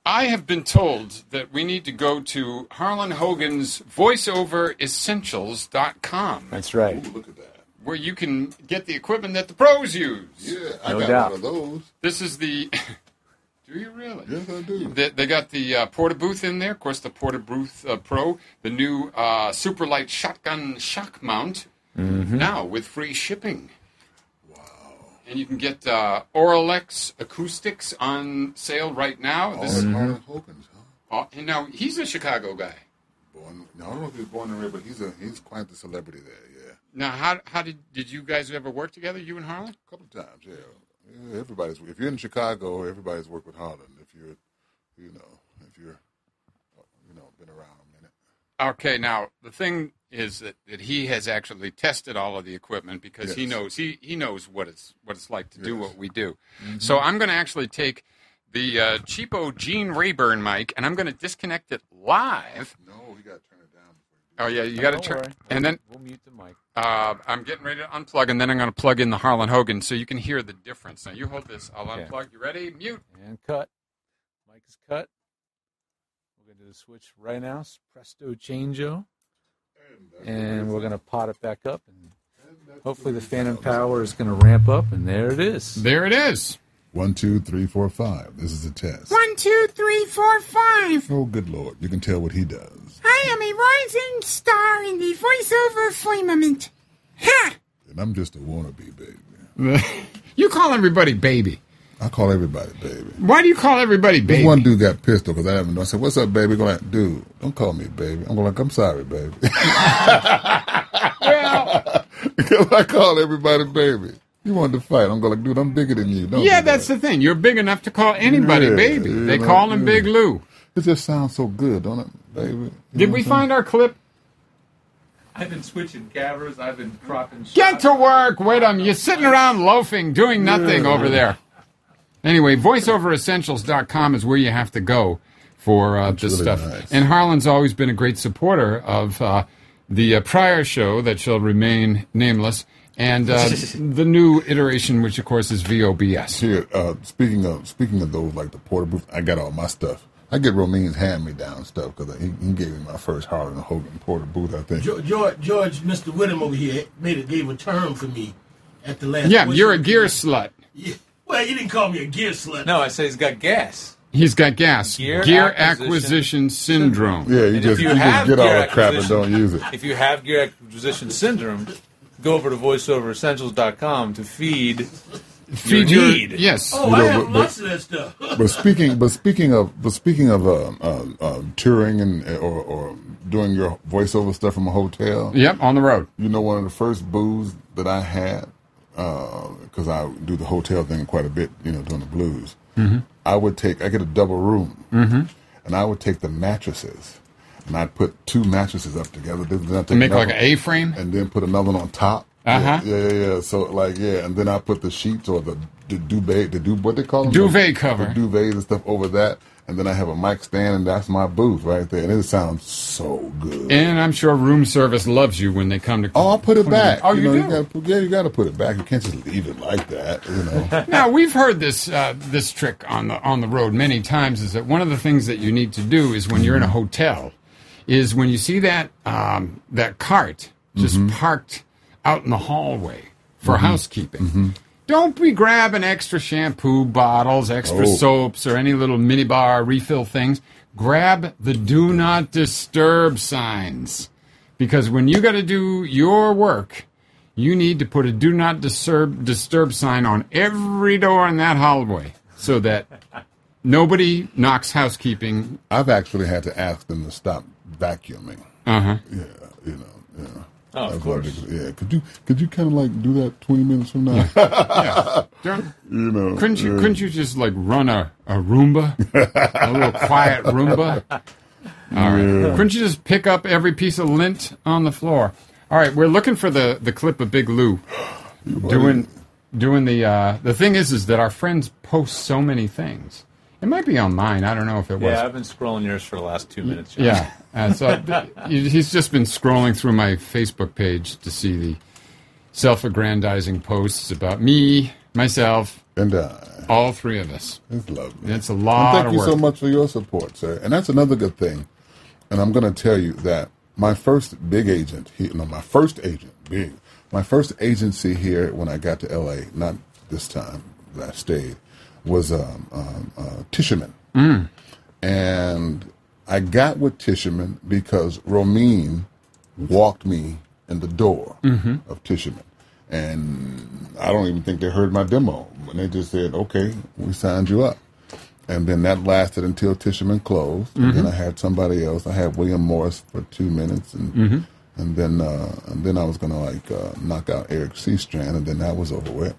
I have been told that we need to go to Harlan Hogan's voice over essentials dot com. That's right. Ooh, look at that. Where you can get the equipment that the pros use. Yeah, I No got doubt. one of those. This is the... Do you really? Yes, I do. They, they got the uh, Porta Booth in there. Of course, the Porta Booth uh, Pro. The new uh, Superlight Shotgun Shock Mount. Mm-hmm. Now with free shipping. And you can get uh, Oralex acoustics on sale right now. All This at is, Harlan Hogan's, huh? uh, and now he's a Chicago guy. Born, no, I don't know if he was born and raised, but he's a he's quite the celebrity there. Yeah, Now, how how did did you guys ever work together? You and Harlan? a couple of times. Yeah, yeah everybody's. If you're in Chicago, everybody's worked with Harlan. If you're, you know, if you're, you know, been around a minute. Okay, now the thing is that, that he has actually tested all of the equipment because he Yes. knows he, he knows what it's what it's like to do Yes. what we do. Mm-hmm. So I'm going to actually take the uh, cheapo Gene Rayburn mic and I'm going to disconnect it live. No, you got to turn it down. Oh yeah, you got to Don't turn. worry. And then We'll mute the mic. uh, I'm getting ready to unplug, and then I'm going to plug in the Harlan Hogan so you can hear the difference. Now you hold this. I'll Okay. unplug. You ready? Mute. And cut. Mic is cut. We're going to do the switch right now. Presto changeo. And we're going to pot it back up. And hopefully the phantom power is going to ramp up. And there it is. There it is. One, two, three, four, five. This is a test. One, two, three, four, five. Oh, good Lord. You can tell what he does. I am a rising star in the voiceover firmament. Ha! And I'm just a wannabe, baby. You call everybody baby. I call everybody baby. Why do you call everybody This baby? one dude got pissed because I haven't known. I said, "What's up, baby?" Going like, "Dude, don't call me baby." I'm going like, "I'm sorry, baby." Well, Because I call everybody baby. You wanted to fight. I'm going like, "Dude, I'm bigger than you." Don't yeah, do that's that. the thing. You're big enough to call anybody Yeah, baby. you They know, call him yeah. Big Lou. It just sounds so good, don't it, baby? You Did know we what I'm find our clip? I've been switching cameras. I've been cropping shots. Get to work. Wait a minute. You're sitting around loafing, doing nothing Yeah. over there. Anyway, voice over essentials dot com is where you have to go for uh, this really stuff. nice. And Harlan's always been a great supporter of uh, the uh, prior show that shall remain nameless and uh, the new iteration, which of course is V O B S. Here, uh, speaking of speaking of those, like the Porta Booth, I got all my stuff. I get Romene's hand-me-down stuff because he, he gave me my first Harlan Hogan Porta Booth, I think. George, George, George Mister Whittam over here made a, gave a term for me at the last. Yeah, voice you're a over gear here. slut. Yeah. Well, you didn't call me a gear slut. No, I say he's got gas. He's got gas. Gear Gear, acquisition acquisition, syndrome. Yeah, you And if just you you, just have get all gear that crap and acquisition- don't use it. If you have gear acquisition syndrome, go over to voice over essentials dot com to feed Feed your your- need. yes. Oh, You I know, have but- lots of that stuff. But speaking, but speaking of, but speaking of uh, uh, uh, touring and or, or doing your voiceover stuff from a hotel. Yep, on the road. You know, one of the first booths that I had, because I do the hotel thing quite a bit. You know, doing the blues. Mm-hmm. I would take, I get a double room, Mm-hmm. and I would take the mattresses, and I'd put two mattresses up together. Then I'd take To make like another- an A-frame? and then put another one on top. Uh-huh. Yeah, yeah, yeah, yeah. So like, yeah, and then I put the sheets or the, the duvet, the du what they call them, Duvet the, cover. the duvets and stuff over that, and then I have a mic stand, and that's my booth right there, and it sounds so good. And I'm sure room service loves you when they come to. Oh, I'll put it back. Oh, you, know, do? You gotta put, yeah, you got to put it back. You can't just leave it like that. You know. Now we've heard this uh, this trick on the on the road many times. Is that one of the things that you need to do is when you're in a hotel, is when you see that um, that cart just Mhm. parked out in the hallway for Mhm. housekeeping. Mhm. Don't be grabbing extra shampoo bottles, extra Oh. soaps, or any little minibar refill things. Grab the do not disturb signs. Because when you got to do your work, you need to put a do not disturb, disturb sign on every door in that hallway so that nobody knocks housekeeping. I've actually had to ask them to stop vacuuming. Uh-huh. Yeah, you know, yeah. Oh, of That's course. what they- yeah, could you could you kind of like do that twenty minutes from now? Yeah. Don't- You know, couldn't you yeah. couldn't you just like run a, a Roomba? A little quiet Roomba? All right. Yeah. Couldn't you just pick up every piece of lint on the floor? All right, we're looking for the, the clip of Big Lou doing doing the uh, the thing is is that our friends post so many things. It might be on mine. I don't know if it was. Yeah, I've been scrolling yours for the last two minutes. John. Yeah. Uh, so th- he's just been scrolling through my Facebook page to see the self-aggrandizing posts about me myself, and I. All three of us. It's lovely. It's a lot and thank of you work. so much for your support, sir. And that's another good thing. And I'm going to tell you that my first big agent, he, no, my first agent, big, my first agency here when I got to L A, not this time that I stayed, was um, um, uh, Tischerman. Mm. And I got with Tischerman because Romine walked me in the door Mm-hmm. of Tischerman. And I don't even think they heard my demo. And they just said, okay, we signed you up. And then that lasted until Tischerman closed. And then Mhm. I had somebody else. I had William Morris for two minutes. And Mhm. and then uh, and then I was going to like uh, knock out Eric Seastrand. And then that was over with.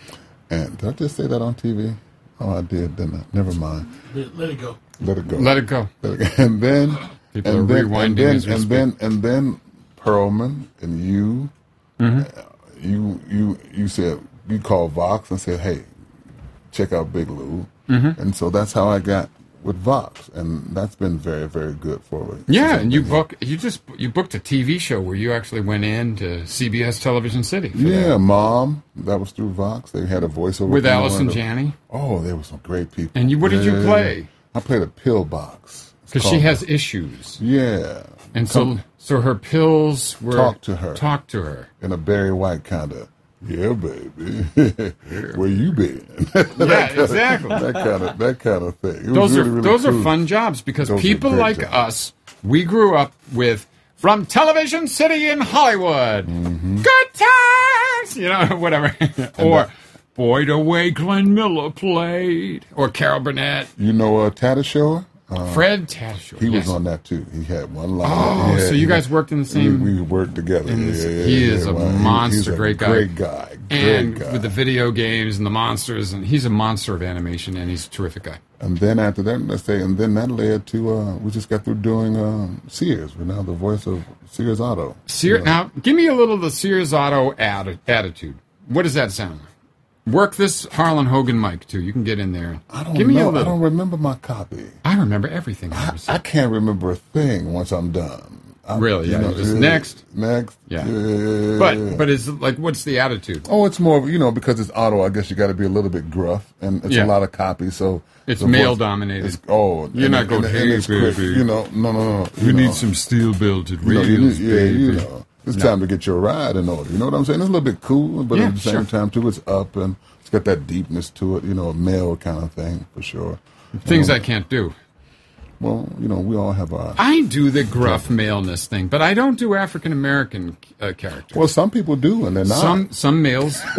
And did I just say that on T V? Oh, I did, didn't I? Never mind. Let, let it go. Let it go. Let it go. Let it go. And then, People and are then, rewinding and then, as we and speak. then, and then, Perlman and you, Mhm. uh, you, you, you said you called Vox and said, "Hey, check out Big Lou," Mhm. and so that's how I got with Vox, and that's been very, very good for me. Yeah, since and you I've been here. book you just you booked a T V show where you actually went in to C B S Television City. for Yeah, that. Mom. That was through Vox. They had a voiceover With thing Allison on it. Janney? Oh, they were some great people. And you- what did you Yeah. play? I played a pillbox. It's Because she called- has issues. Yeah. And so Come- so her pills were talk to her. Talk to her. In a Barry White kind of, yeah, baby, where you been? Yeah, That kinda- exactly. That kind of that kind of thing. It was Those really, are really those cool. are fun jobs because Those are people great like jobs. us, we grew up with From Television City in Hollywood. Mm-hmm. Good times, you know, whatever. Or Boyd Away Glenn Miller played, or Carol Burnett. You know, uh, Tatasciore? Uh, Fred Tatasciore, He yes. was on that too. He had one line. Oh, He had- so you he guys had- worked in the same- We, we worked together. in Yeah, this- yeah, yeah, he yeah, is a well, he- monster, he's a great guy. Great guy. And Great guy. with the video games and the monsters, and he's a monster of animation, and he's a terrific guy. And then after that, let's say, and then that led to, uh, we just got through doing um, Sears. We're now the voice of Sears Auto. Sear, You know. Now, give me a little of the Sears Auto ad, attitude. What does that sound like? Work this Harlan Hogan mic, too. You can get in there. I don't give me know. a little. I don't remember my copy. I remember everything. I, I, I can't remember a thing once I'm done. I, Really? Yeah. Just uh, next. Next. Yeah. Yeah. But but is like, what's the attitude? Oh, it's more of, you know, because it's auto, I guess you got to be a little bit gruff, and it's Yeah. a lot of copies, so... It's the male voice- dominated. It's, oh. You're and- not and- going, and "Hey, it's quick, baby. You know, no, no, no. We you need know. some steel-belted You know, you radials, need- yeah, you baby." know. It's No. time to get your ride in order. You know what I'm saying? It's a little bit cool, but Yeah, at the same sure. time, too, it's up, and it's got that deepness to it, you know, a male kind of thing, for sure. Things You know, I can't do. Well, you know, we all have our... I do the gruff maleness thing, but I don't do African American uh, characters. Well, some people do, and they're not. Some some males do.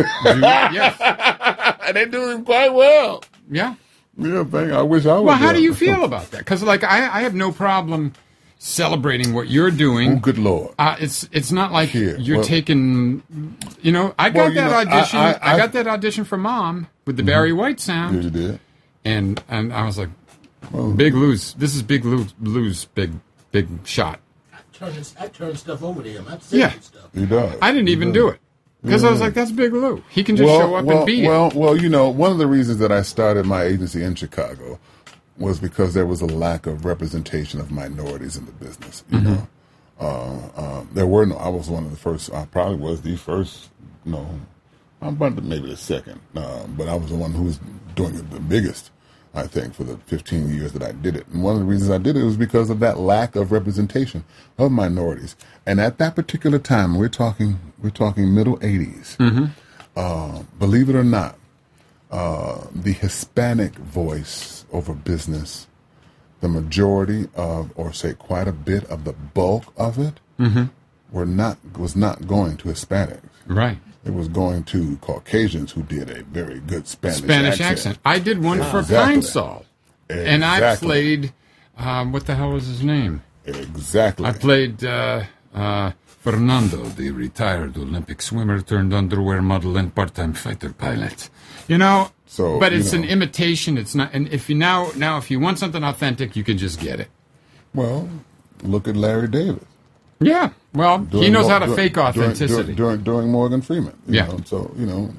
Yes. And they do it quite well. Yeah. Yeah, thing. I wish I was. Well, how there. do you feel about that? Because, like, I, I have no problem celebrating what you're doing. Oh, good Lord. Uh, it's it's not like Here, you're well- taking, you know, I got Well, you that know, I- audition. I, I- I- got that audition for Mom with the Barry White sound. Yeah, you did. And and I was like, Big Lou's. This is Big Lou, Lou's big big shot. I turn, this, I turn stuff over to him. I say Yeah. stuff. He does. I didn't He even does. do it because I was Yeah. like, that's Big Lou. He can just well, show up well, and be it. well, well, you know, one of the reasons that I started my agency in Chicago was because there was a lack of representation of minorities in the business. You Mm-hmm. know, uh, uh, there were no. I was one of the first. I probably was the first. No, I'm about maybe the second, uh, but I was the one who was doing it the biggest. I think for the fifteen years that I did it, and one of the reasons I did it was because of that lack of representation of minorities. And at that particular time, we're talking we're talking middle eighties. Mm-hmm. Uh, believe it or not, uh, the Hispanic voice over business, the majority of, or say quite a bit of the bulk of it, Mm-hmm. were not was not going to Hispanics. Right. It was going to Caucasians who did a very good Spanish, Spanish accent. I did one for Exactly. Pine Sol, and I Exactly. played. Um, what the hell was his name? Exactly. I played uh, uh, Fernando, the retired Olympic swimmer turned underwear model and part-time fighter pilot. You know, So, but you it's an know. imitation. It's not. And if you now now if you want something authentic, you can just get it. Well, look at Larry David. Yeah. Well, he During knows Mo- how to dur- fake during- authenticity. During, during, during Morgan Freeman. You Yeah. know? So, you know,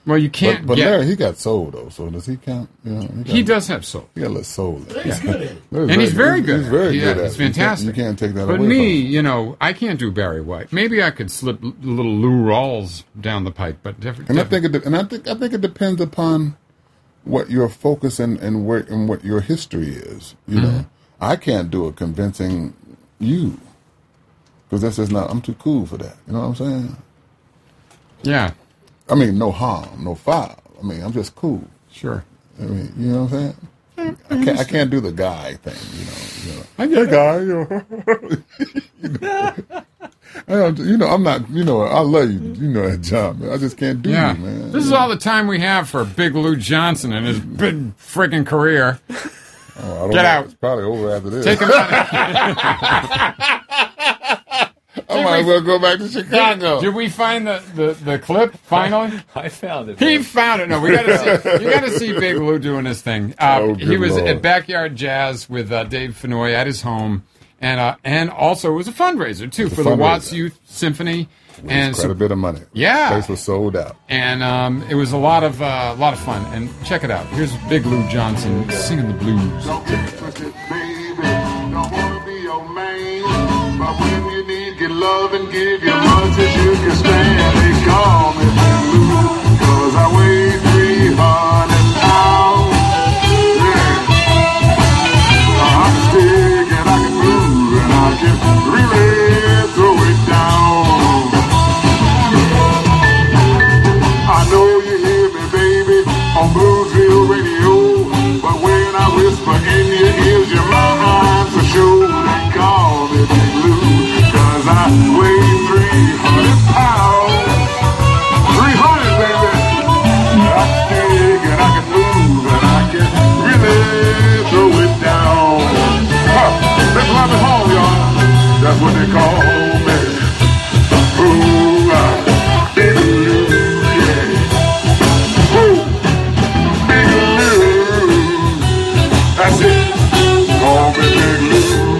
Well, you can't But, but get... Larry, he got soul, though, so does he count? You know, he, got, He does have soul. He got a little soul. in it. He's good at it. Larry's And he's very he's, good. He's very He- good at It's it. You can't- fantastic. You can't, take that but away me, from him. you know, I can't do Barry White. Maybe I could slip l- little Lou Rawls down the pipe, but different. And I think it, de- and I think I think it depends upon what your focus and, and where and what your history is. You know, Mm-hmm. I can't do a convincing you because that's just not. I'm too cool for that. You know what I'm saying? Yeah. I mean, no harm, no foul. I mean, I'm just cool. Sure. I mean, you know what I'm saying? I can't. I can't do the guy thing. You know. You know. I get Hey, guy. You know. you know. I don't- you know, I'm not. You know, I love you. You know that, John. Man. I just can't do Yeah. you, man. This is all the time we have for Big Lou Johnson and his big freaking career. Oh, I don't Get know. out. It's probably over after this. Take him out. I might as well go back to Chicago. Did we find the, the, the clip finally? I found it. He found it. No, we got to see. You got to see Big Lou doing his thing. Uh, Oh, he good was Lord. at Backyard Jazz with uh, Dave Fenoy at his home, and uh, and also it was a fundraiser too It's a for the fundraiser. Watts Youth Symphony. It was And quite so- a bit of money. Yeah. The place was sold out. and um, it was a lot of uh, a lot of fun. And check it out. Here's Big Lou Johnson singing the blues. Don't wanna be your man, but when you need good love and give you much as you can stand, they call me Big Lou, 'cause I weigh three hundred pounds. Yeah. I'm a stick and I can move and I can really throw it down. I know you hear me, baby, on Bluesville Radio, but when I whisper in your ears, your mind for sure. They call me Big Lou, 'cause I weigh three hundred pounds. three hundred, baby. I'm big and I can move and I can really throw it down. Huh. Let's run it home, y'all. That's what they call me. Ooh, uh, Big Lou, yeah. Ooh, Big Lou. That's it. Call me Big Lou.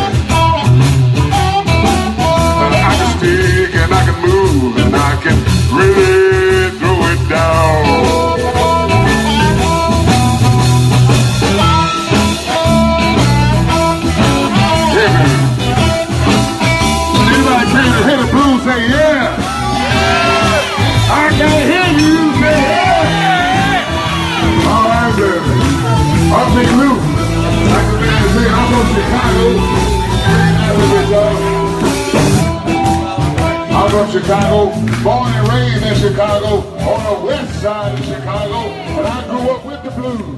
I can stick and I can move and I can really throw it down. Yeah. Anybody came to hear the blues say yeah? I can't hear you say yeah. All right, baby. I'm Big Lou. Like the man said, I'm from Chicago. I'm from Chicago, born and raised in Chicago, on the west side of Chicago, and I grew up with the blues.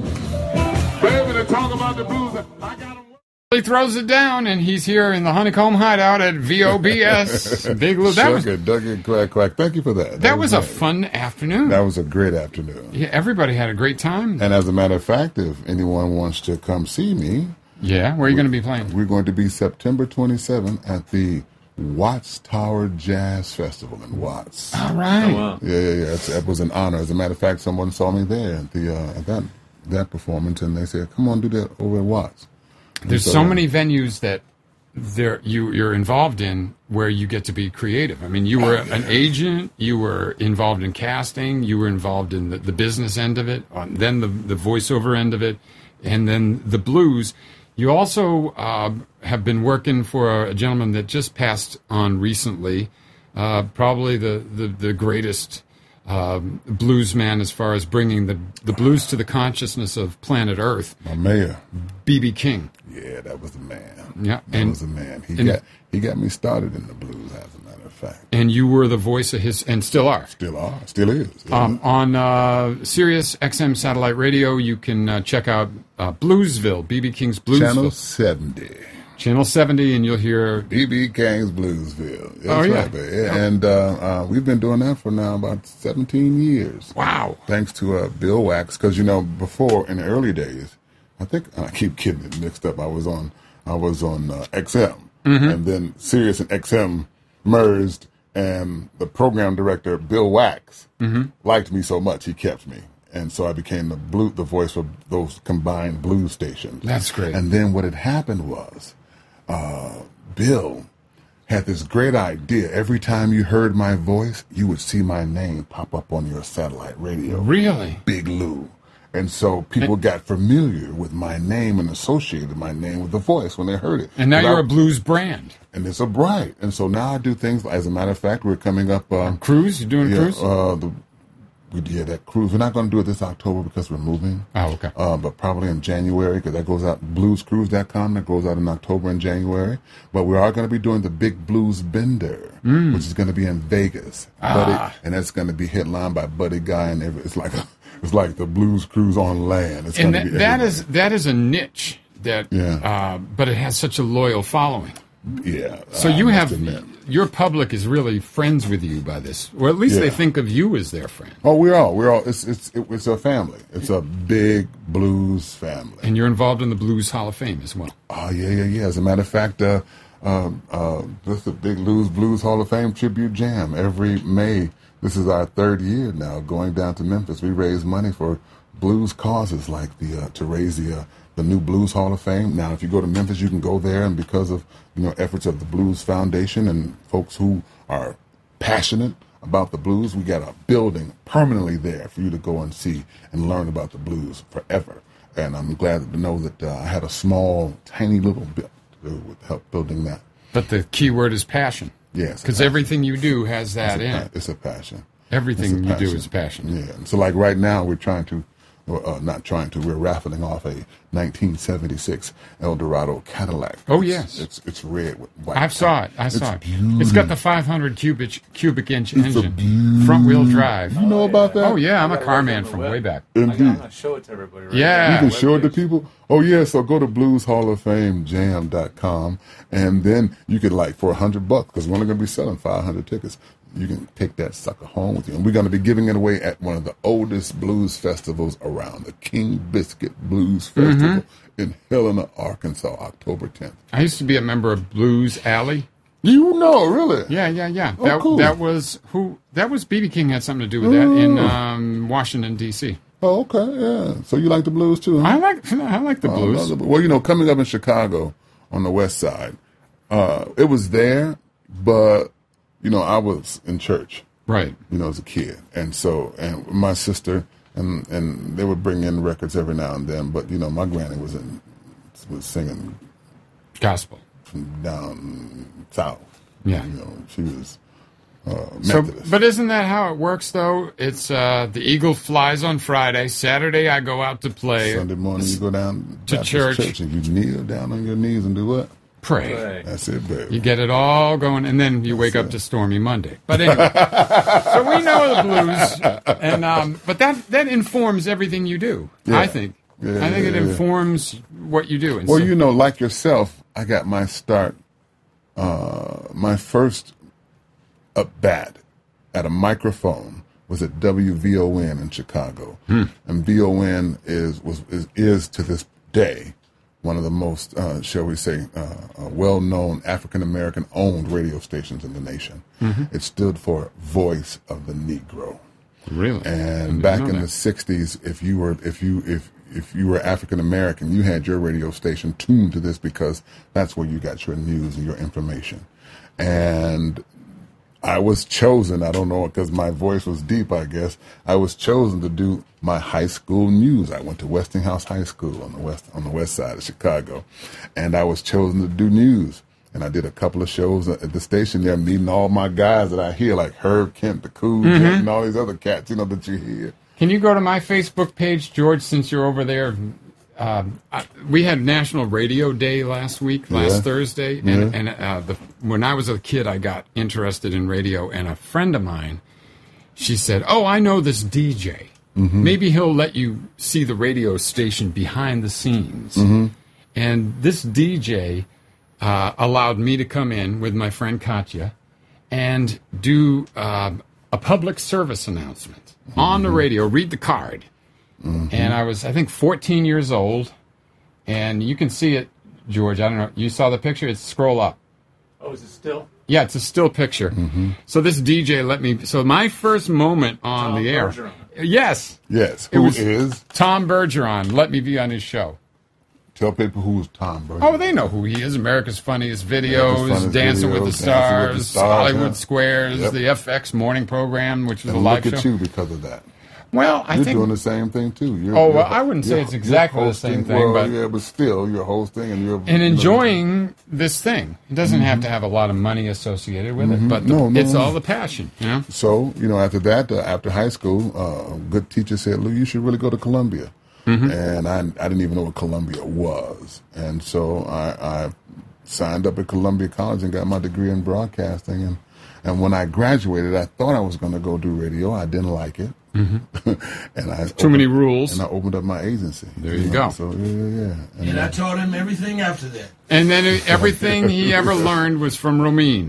Baby, to talk about the blues, I got them. He throws it down, and he's here in the Honeycomb Hideout at V O B S. Big Lou. That was Shuck it, duck it, quack, quack. Thank you for that. That, that was a nice. fun afternoon. That was a great afternoon. Yeah, everybody had a great time. And as a matter of fact, if anyone wants to come see me, Yeah, where are you going to be playing? we're going to be September twenty-seventh at the Watts Tower Jazz Festival in Watts. All right. Oh, wow. Yeah, yeah, yeah. It's, it was an honor. As a matter of fact, someone saw me there at the uh, at that that performance, and they said, "Come on, do that over at Watts." And There's so- so many venues that there you you're involved in where you get to be creative. I mean, you were an agent, you were involved in casting, you were involved in the, the business end of it, uh, then the the voiceover end of it, and then the blues. You also uh, have been working for a gentleman that just passed on recently, uh, probably the the, the greatest um, blues man as far as bringing the the blues to the consciousness of planet Earth. My mayor, B B King. Yeah, that was the man. Yeah, that and- was the man. He and- got he got me started in the blues, as a matter of fact. And you were the voice of his, and still are. Still are, still is. Um, on uh, Sirius X M satellite radio, you can uh, check out uh, Bluesville, B B King's Bluesville. Channel seventy. Channel seventy, and you'll hear B B King's Bluesville. That's Oh, yeah. right, baby. Yeah. And uh, uh, we've been doing that for now about seventeen years. Wow. Thanks to uh, Bill Wax, because, you know, before, in the early days, I think, I keep getting it mixed up. I was on I was on uh, X M, Mhm. and then Sirius and X M merged, and the program director, Bill Wax, Mhm. liked me so much, he kept me. And so I became the blue, the voice for those combined blues stations. That's great. And then what had happened was, uh, Bill had this great idea. Every time you heard my voice, you would see my name pop up on your satellite radio. Really? Big Lou. And so people and, got familiar with my name and associated my name with the voice when they heard it. And now but you're I, a blues brand. And it's a bright. And so now I do things, as a matter of fact, we're coming up. Um, cruise? You're doing yeah, a cruise? Uh, the, we did that cruise. We're not going to do it this October because we're moving. Oh, okay. Uh, but probably in January, because that goes out, blues cruise dot com, that goes out in October and January. But we are going to be doing the Big Blues Bender, mm. which is going to be in Vegas. Ah. Buddy, and that's going to be headlined by Buddy Guy. And every, it's like a, it's like the blues cruise on land. It's and going that, to be that is that is a niche that, yeah. uh, but it has such a loyal following. Yeah. So you have admit. your public is really friends with you by this, or at least yeah. they think of you as their friend. Oh, we're all we're all. It's it's it's a family. It's a big blues family. And you're involved in the Blues Hall of Fame as well. Oh yeah, yeah, yeah. As a matter of fact, uh, uh, uh, this is the Big Blues Blues Hall of Fame tribute jam every May. This is our third year now, going down to Memphis. We raise money for blues causes like the uh, to raise the. Uh, the new Blues Hall of Fame. Now, if you go to Memphis, you can go there, and because of you know efforts of the Blues Foundation and folks who are passionate about the blues, we got a building permanently there for you to go and see and learn about the blues forever. And I'm glad to know that uh, I had a small, tiny little bit to do with help building that. But the key word is passion. Yes. Because everything you do has that in it. It's a passion. Everything a you passion. do is passion. Yeah. And so, like right now, we're trying to Uh, not trying to. We're raffling off a nineteen seventy-six Eldorado Cadillac. Oh it's, yes, it's it's red with white. I saw it. I saw it's it. Beauty. It's got the five hundred cubic cubic inch it's engine, front wheel drive. You know about that? Oh yeah, I'm a car man from way back. Indeed. I'm gonna show it to everybody. Right yeah, now. You can show it to people. Oh yeah, so go to blues hall of fame jam dot com, and then you could like for a hundred bucks because we're only gonna be selling five hundred tickets. You can take that sucker home with you. And we're going to be giving it away at one of the oldest blues festivals around, the King Biscuit Blues Festival mm-hmm. in Helena, Arkansas, October tenth. I used to be a member of Blues Alley. You know, really? Yeah, yeah, yeah. Oh, that, cool. that was who? That was B B King had something to do with that oh. in um, Washington D C. Oh, okay, yeah. So you like the blues too? Huh? I like, I like the oh, blues. The, well, you know, coming up in Chicago on the West Side, uh, it was there, but you know, I was in church. Right. You know, as a kid. And so, and my sister, and and they would bring in records every now and then, but, you know, my granny was in, was singing gospel from down south. Yeah. You know, she was uh, so, Methodist. but isn't that how it works, though? It's uh, the eagle flies on Friday. Saturday, I go out to play. Sunday morning, you go down to Baptist church. church and you kneel down on your knees and do what? Pray. Pray. That's it, baby. You get it all going, and then you wake up to Stormy Monday. But anyway, so we know the blues, and um, but that that informs everything you do. Yeah. I think. Yeah, I think yeah, it yeah. informs what you do. And Well, so, you know, like yourself, I got my start, uh, my first at bat at a microphone was at W V O N in Chicago, hmm. and V O N is was is, is to this day one of the most, uh, shall we say, uh, uh, well-known African-American owned radio stations in the nation. Mm-hmm. It stood for Voice of the Negro. Really? And back in the sixties, if you were if you if if you were African-American, you had your radio station tuned to this because that's where you got your news and your information. And I was chosen, I don't know, because my voice was deep, I guess. I was chosen to do my high school news. I went to Westinghouse High School on the west on the west side of Chicago, and I was chosen to do news. And I did a couple of shows at the station there, meeting all my guys that I hear, like Herb Kent, the Cool Mm-hmm. Jet, and all these other cats, you know, that you hear. Can you go to my Facebook page, George, since you're over there? Um, I, we had National Radio Day last week, last Yeah. Thursday, and, Yeah. and uh, the, when I was a kid, I got interested in radio, and a friend of mine, she said, "Oh, I know this D J. Mm-hmm. Maybe he'll let you see the radio station behind the scenes." Mm-hmm. And this D J uh, allowed me to come in with my friend Katya and do uh, a public service announcement mm-hmm. on the radio, read the card. Mm-hmm. And I was, I think, fourteen years old, and you can see it, George. I don't know. You saw the picture? It's scroll up. Oh, is it still? Yeah, it's a still picture. Mm-hmm. So this D J let me. So my first moment on Tom the air. Bergeron. Yes. Yes. It Who was is? Tom Bergeron let me be on his show. Tell people who's Tom Bergeron. Oh, they know who he is. America's Funniest Videos, America's Funniest Dancing, Videos, with the Dancing Stars, with the Stars, Hollywood yeah. Squares, Yep. the F X morning program, which was And a live look at show. you because of that. Well, I you're think doing the same thing too. You're, Oh, you're, well, I wouldn't say you're- it's exactly you're the same hosting- thing, well, but- yeah, but still, you're hosting and you're and enjoying this thing. It doesn't have Mhm. to have a lot of money associated with Mhm. it, but the, No, no, it's no. all the passion. You know. So, you know, after that, uh, after high school, uh, a good teacher said, "Lou, you should really go to Columbia." Mhm. And I, I didn't even know what Columbia was. And so I, I signed up at Columbia College and got my degree in broadcasting. And, and when I graduated, I thought I was going to go do radio. I didn't like it. Mm-hmm. and I Too opened- many rules. And I opened up my agency. There you know, go. So, yeah, yeah, yeah. And, And uh, I taught him everything after that. And then it- everything he ever learned was from Ramin.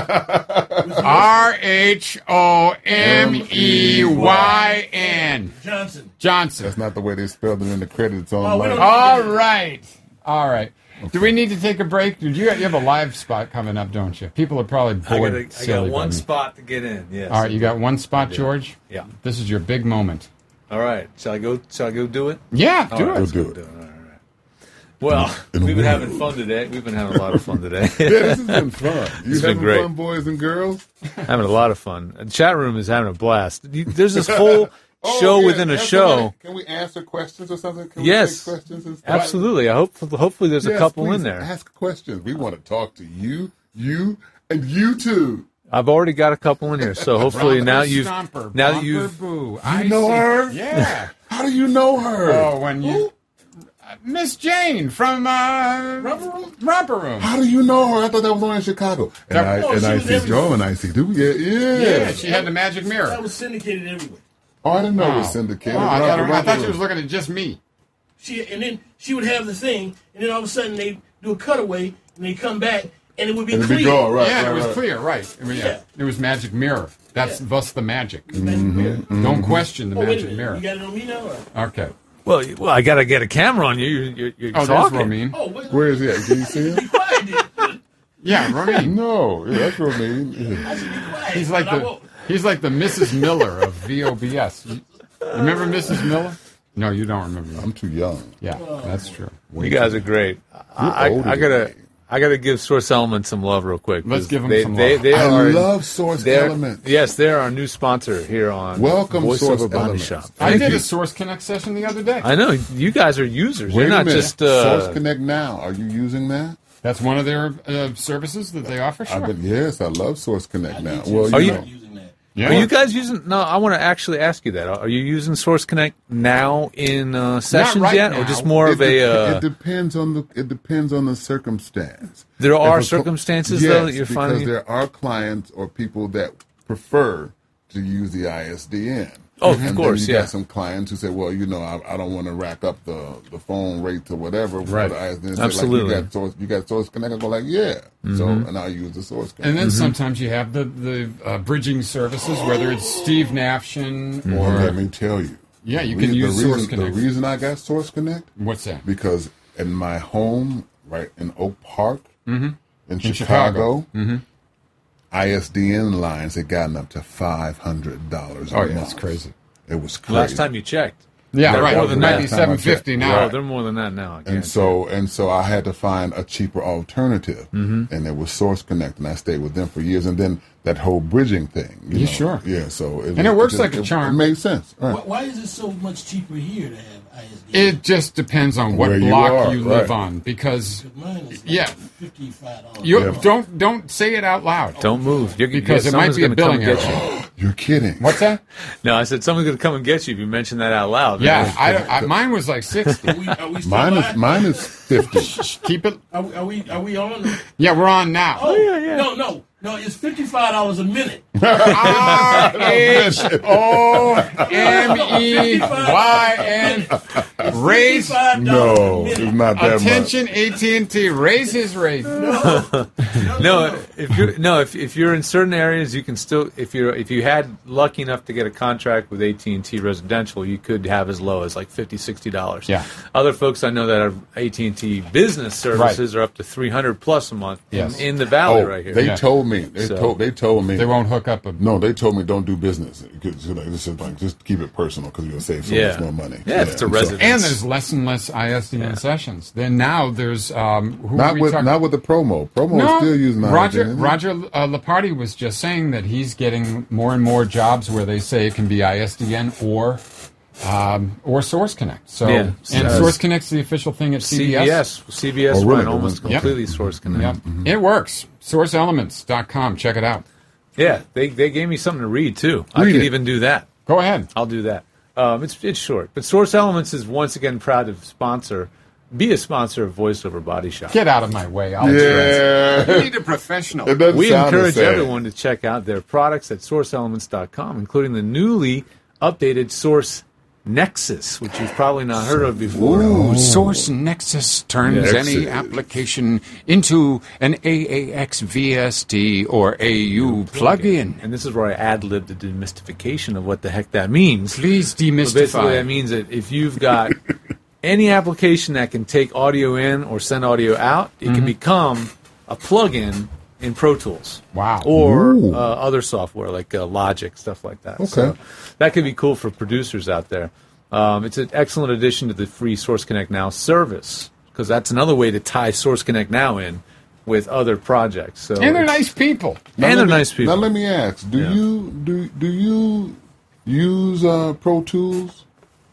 R H O M E Y N. Johnson. Johnson. That's not the way they spelled it in the credits on Oh, we my... don't- All right. All right. Do we need to take a break? You you have a live spot coming up, don't you? People are probably I bored. got, a, I silly got one by me. spot to get in. Yes. All right, you got one spot, do. George? Yeah. This is your big moment. All right. Shall I go? Shall I go do it? Yeah, All do right, it. let's Go go do it. All right, all right. Well, we've been having fun today. We've been having a lot of fun today. Yeah, this has been fun. You It's been having great. fun, boys and girls? Having a lot of fun. The chat room is having a blast. You, there's this whole Oh, show yeah, within a that's show. somebody- Can we answer questions or something? Can Yes. we take questions and stuff? Absolutely. I hope. Hopefully, there's a Yes, couple please in there. Ask questions. We want to talk to you, you, and you too. I've already got a couple in here, so hopefully Bronco now you've Stomper, now that Bumper you've Boo. You I know see. her? Yeah. How do you know her? Oh, when you uh, Miss Jane from uh, Romper Room? Romper Room. How do you know her? I thought that was only in Chicago. And That- I Oh, and she I was see everywhere. Joe and I see do yeah, yeah. Yeah, she had the magic mirror. That was syndicated everywhere. Oh, I didn't know it was Oh. syndicated. Oh, I, thought, Robert I thought she Robert was looking at just me. She and then she would have the thing, and then all of a sudden they do a cutaway, and they come back, and it would be And it'd clear. be gone, right? yeah, right, it was right. clear, right. I mean, yeah. Yeah. It was magic mirror. That's Yeah. thus the magic. Magic mirror. Don't question the Oh, wait a magic minute. mirror. You got it on me now? Or? Okay. well, you- well, I got to get a camera on you. You're, you're, you're Oh, that's talking. Ramin. Oh, wait, Where is he at? Can you see him? be quiet, then. Yeah, Ramin. No, yeah, that's what I mean. I should be quiet. He's like but I the won't. he's like the Missus Miller of V O B S. You remember Missus Miller? No, you don't remember. I'm too young. Yeah, that's true. You guys are great. I, older I than gotta, me. I gotta give Source Elements some love real quick. Let's 'cause give 'em they, some they, love. They I are, love Source they're- Elements. Yes, they're our new sponsor here on Welcome, Voiceover Source Body Elements. Shop. I Thank did you. a Source Connect session the other day. I know you guys are users. Wait You're a not minute. just uh, Source Connect Now. Are you using that? That's one of their uh, services that they offer. Sure. I've been, yes, I love Source Connect now. I Well, Are you you- know, using that. Yeah. Are you guys using? No, I want to actually ask you that. Are you using Source Connect now in uh, sessions right yet, now. or just more it, of a? dep- Uh, it depends on the it depends on the circumstance. there are If a co- circumstances yes, though that you're because finding. there are clients or people that prefer to use the I S D N. Oh, of and then course, you yeah. got some clients who say, "Well, you know, I, I don't want to rack up the, the phone rate or whatever." for Right. the I S D N. So, Absolutely. Like, you got source, you got Source Connect. I go like, "Yeah." So, and I use the Source Connect. And then sometimes you have the the uh, bridging services, whether it's Steve Nafshin or Well, let me tell you. yeah, you The can rea- use the Source reason, Connect. The reason I got Source Connect What's that? because in my home, right in Oak Park, in, In Chicago, Chicago. Mm-hmm. I S D N lines had gotten up to five hundred dollars. Oh yeah, it's crazy. It was crazy. Last time you checked. Yeah, They're right. more than that. ninety-seven fifty now. Oh, they're more than that now. I And can't so and so I had to find a cheaper alternative, Mhm. and it was Source Connect, and I stayed with them for years. And then that whole bridging thing, you Yeah, know, sure. yeah. So it, And it works just- like a it- charm. It made sense. Right. Why, why is it so much cheaper here to have I S D N? It just depends on what Where you block are, you live right. on, because Mine is like yeah, fifty-five dollars. you Yeah. don't don't say it out loud. Don't move. You're, Because yeah, it might someone's be a gonna come billing get error. you. You're kidding. What's that? No, I said someone's going to come and get you if you mention that out loud. Yeah, I, I, mine was like sixty. Are we, are we still Mine live? is mine is fifty. Keep it. Are we, are we are we on? Yeah, we're on now. Oh, yeah, yeah. No, no, no. It's fifty-five dollars a minute. R H O M E Y N. Raise. No, it's not that Attention, A T and T. Raise his rate. No, if you're no, if, if you're in certain areas, you can still if you're if you had lucky enough to get a contract with A T and T residential, you could have as low as like fifty, sixty dollars. Yeah. Other folks I know that have A T and T business services are up to three hundred plus a month Yes. in, in the valley Oh, right here. they Yeah. told me me. They So- told they told me They won't hook up a. No, they told me don't do business. Because, you know, this is like just keep it personal because you'll save so Yeah. much more money. Yeah, if it's a and resident. And there's less and less I S D N sessions. Then now there's um, who Not we with talk- not with the promo. Promo no, is still using Roger I S D N. Roger uh, Leparty was just saying that he's getting more and more jobs where they say it can be I S D N or um, or Source Connect. So Yeah. and Uh, Source Connect's the official thing at C B S. C B S. C B S Oh, really? went almost Yep. completely Source Connect. Yep. It works. source elements dot com. Check it out. Yeah, they they gave me something to read too. I Read could it. even do that. Go ahead. I'll do that. Um, it's it's short, but Source Elements is once again proud to sponsor, be a sponsor of VoiceOver Body Shop. Get out of my way. I'll Yeah. You need a professional. It doesn't We sound the encourage same. everyone to check out their products at source elements dot com, including the newly updated Source Nexus, which you've probably not heard of before. Ooh, Source Nexus turns Nexus. any application into an A A X V S D or A U plugin. And this is where I ad-libbed the demystification of what the heck that means. Please So basically, demystify. that means that if you've got any application that can take audio in or send audio out, it Mm-hmm. can become a plugin in Pro Tools. Wow. Or Ooh. uh, other software like uh, Logic, stuff like that. Okay. So that could be cool for producers out there. Um, it's an excellent addition to the free Source Connect Now service, because that's another way to tie Source Connect Now in with other projects. So And they're it's- nice people. Now and let they're me- nice people. Now let me ask: Do Yeah. you do do you use uh, Pro Tools?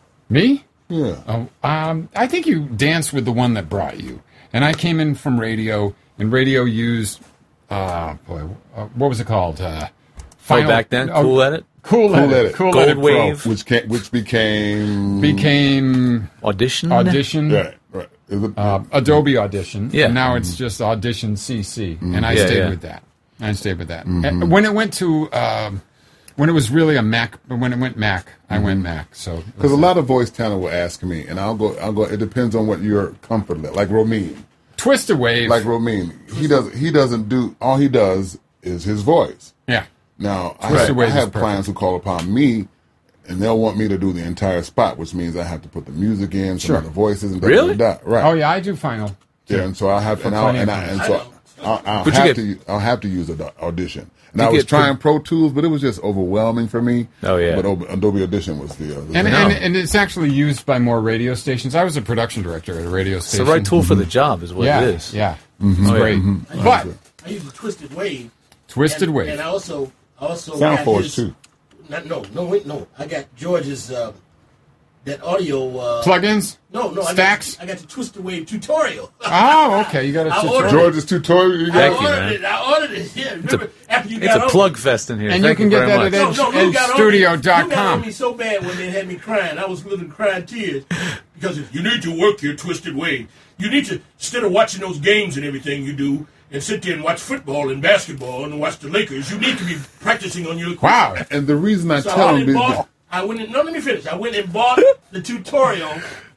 Me? Yeah. Oh, um, I think you danced with the one that brought you. And I came in from radio, and radio used, uh, boy, uh, what was it called? Uh, Oh, back then, oh, Cool Edit? Cool, Cool Edit. Edit. Cool Gold Edit Pro. Wave. Which came, which became Became Audition? Audition. right right. Is it, Uh, Adobe Audition. Yeah. And now it's just Audition C C. And I Yeah, stayed yeah. with that. I stayed with that. And when it went to, um, when it was really a Mac, when it went Mac, I went Mac. So Because a lot of voice talent will ask me, and I'll go. I'll go. It depends on what your comfort level. Like Romeen, Twister Wave. like Romeen, he does. He doesn't do. All he does is his voice. yeah. Now I Twister have, Wave I is have perfect. clients who call upon me, and they'll want me to do the entire spot, which means I have to put the music in, some Sure. of the voices, and Really? da, da, da, right? Oh, yeah, I do final. Yeah, and so I have, and, I'll, plenty and, of I, and times. so I'll, I'll But you have get- to, I'll have to use an audition. And You I was get trying Pro Tools, but it was just overwhelming for me. Oh, yeah. But Ob- Adobe Audition was the. Uh, the And, thing. and, and it's actually used by more radio stations. I was a production director at a radio It's the station. right tool for the job is what yeah, it is. Yeah, Mm-hmm. it's Oh, yeah. great. Mhm. But I use a Twisted Wave. Twisted and, Wave. And I also, I also Soundforge got his, too. Not, no, no, wait, no. I got George's uh, that audio uh, Plugins? No, no, Stacks? I got, I got the Twisted Wave tutorial. Oh, okay. You got a I tutorial. ordered- George's tutorial. You I got Thank you, ordered man. it. I ordered it. Yeah, remember after you It's got a on plug me. fest in here. And Thank you can you get very that much. at No, no, Lou got on me. studio dot Lou got on com. me so bad when they had me crying. I was literally crying tears because if you need to work your Twisted Wave. You need to, instead of watching those games and everything you do, and sit there and watch football and basketball and watch the Lakers, you need to be practicing on your Wow. And the reason I So tell I them went and is bought. I went and, no, let me finish. I went and bought the tutorial,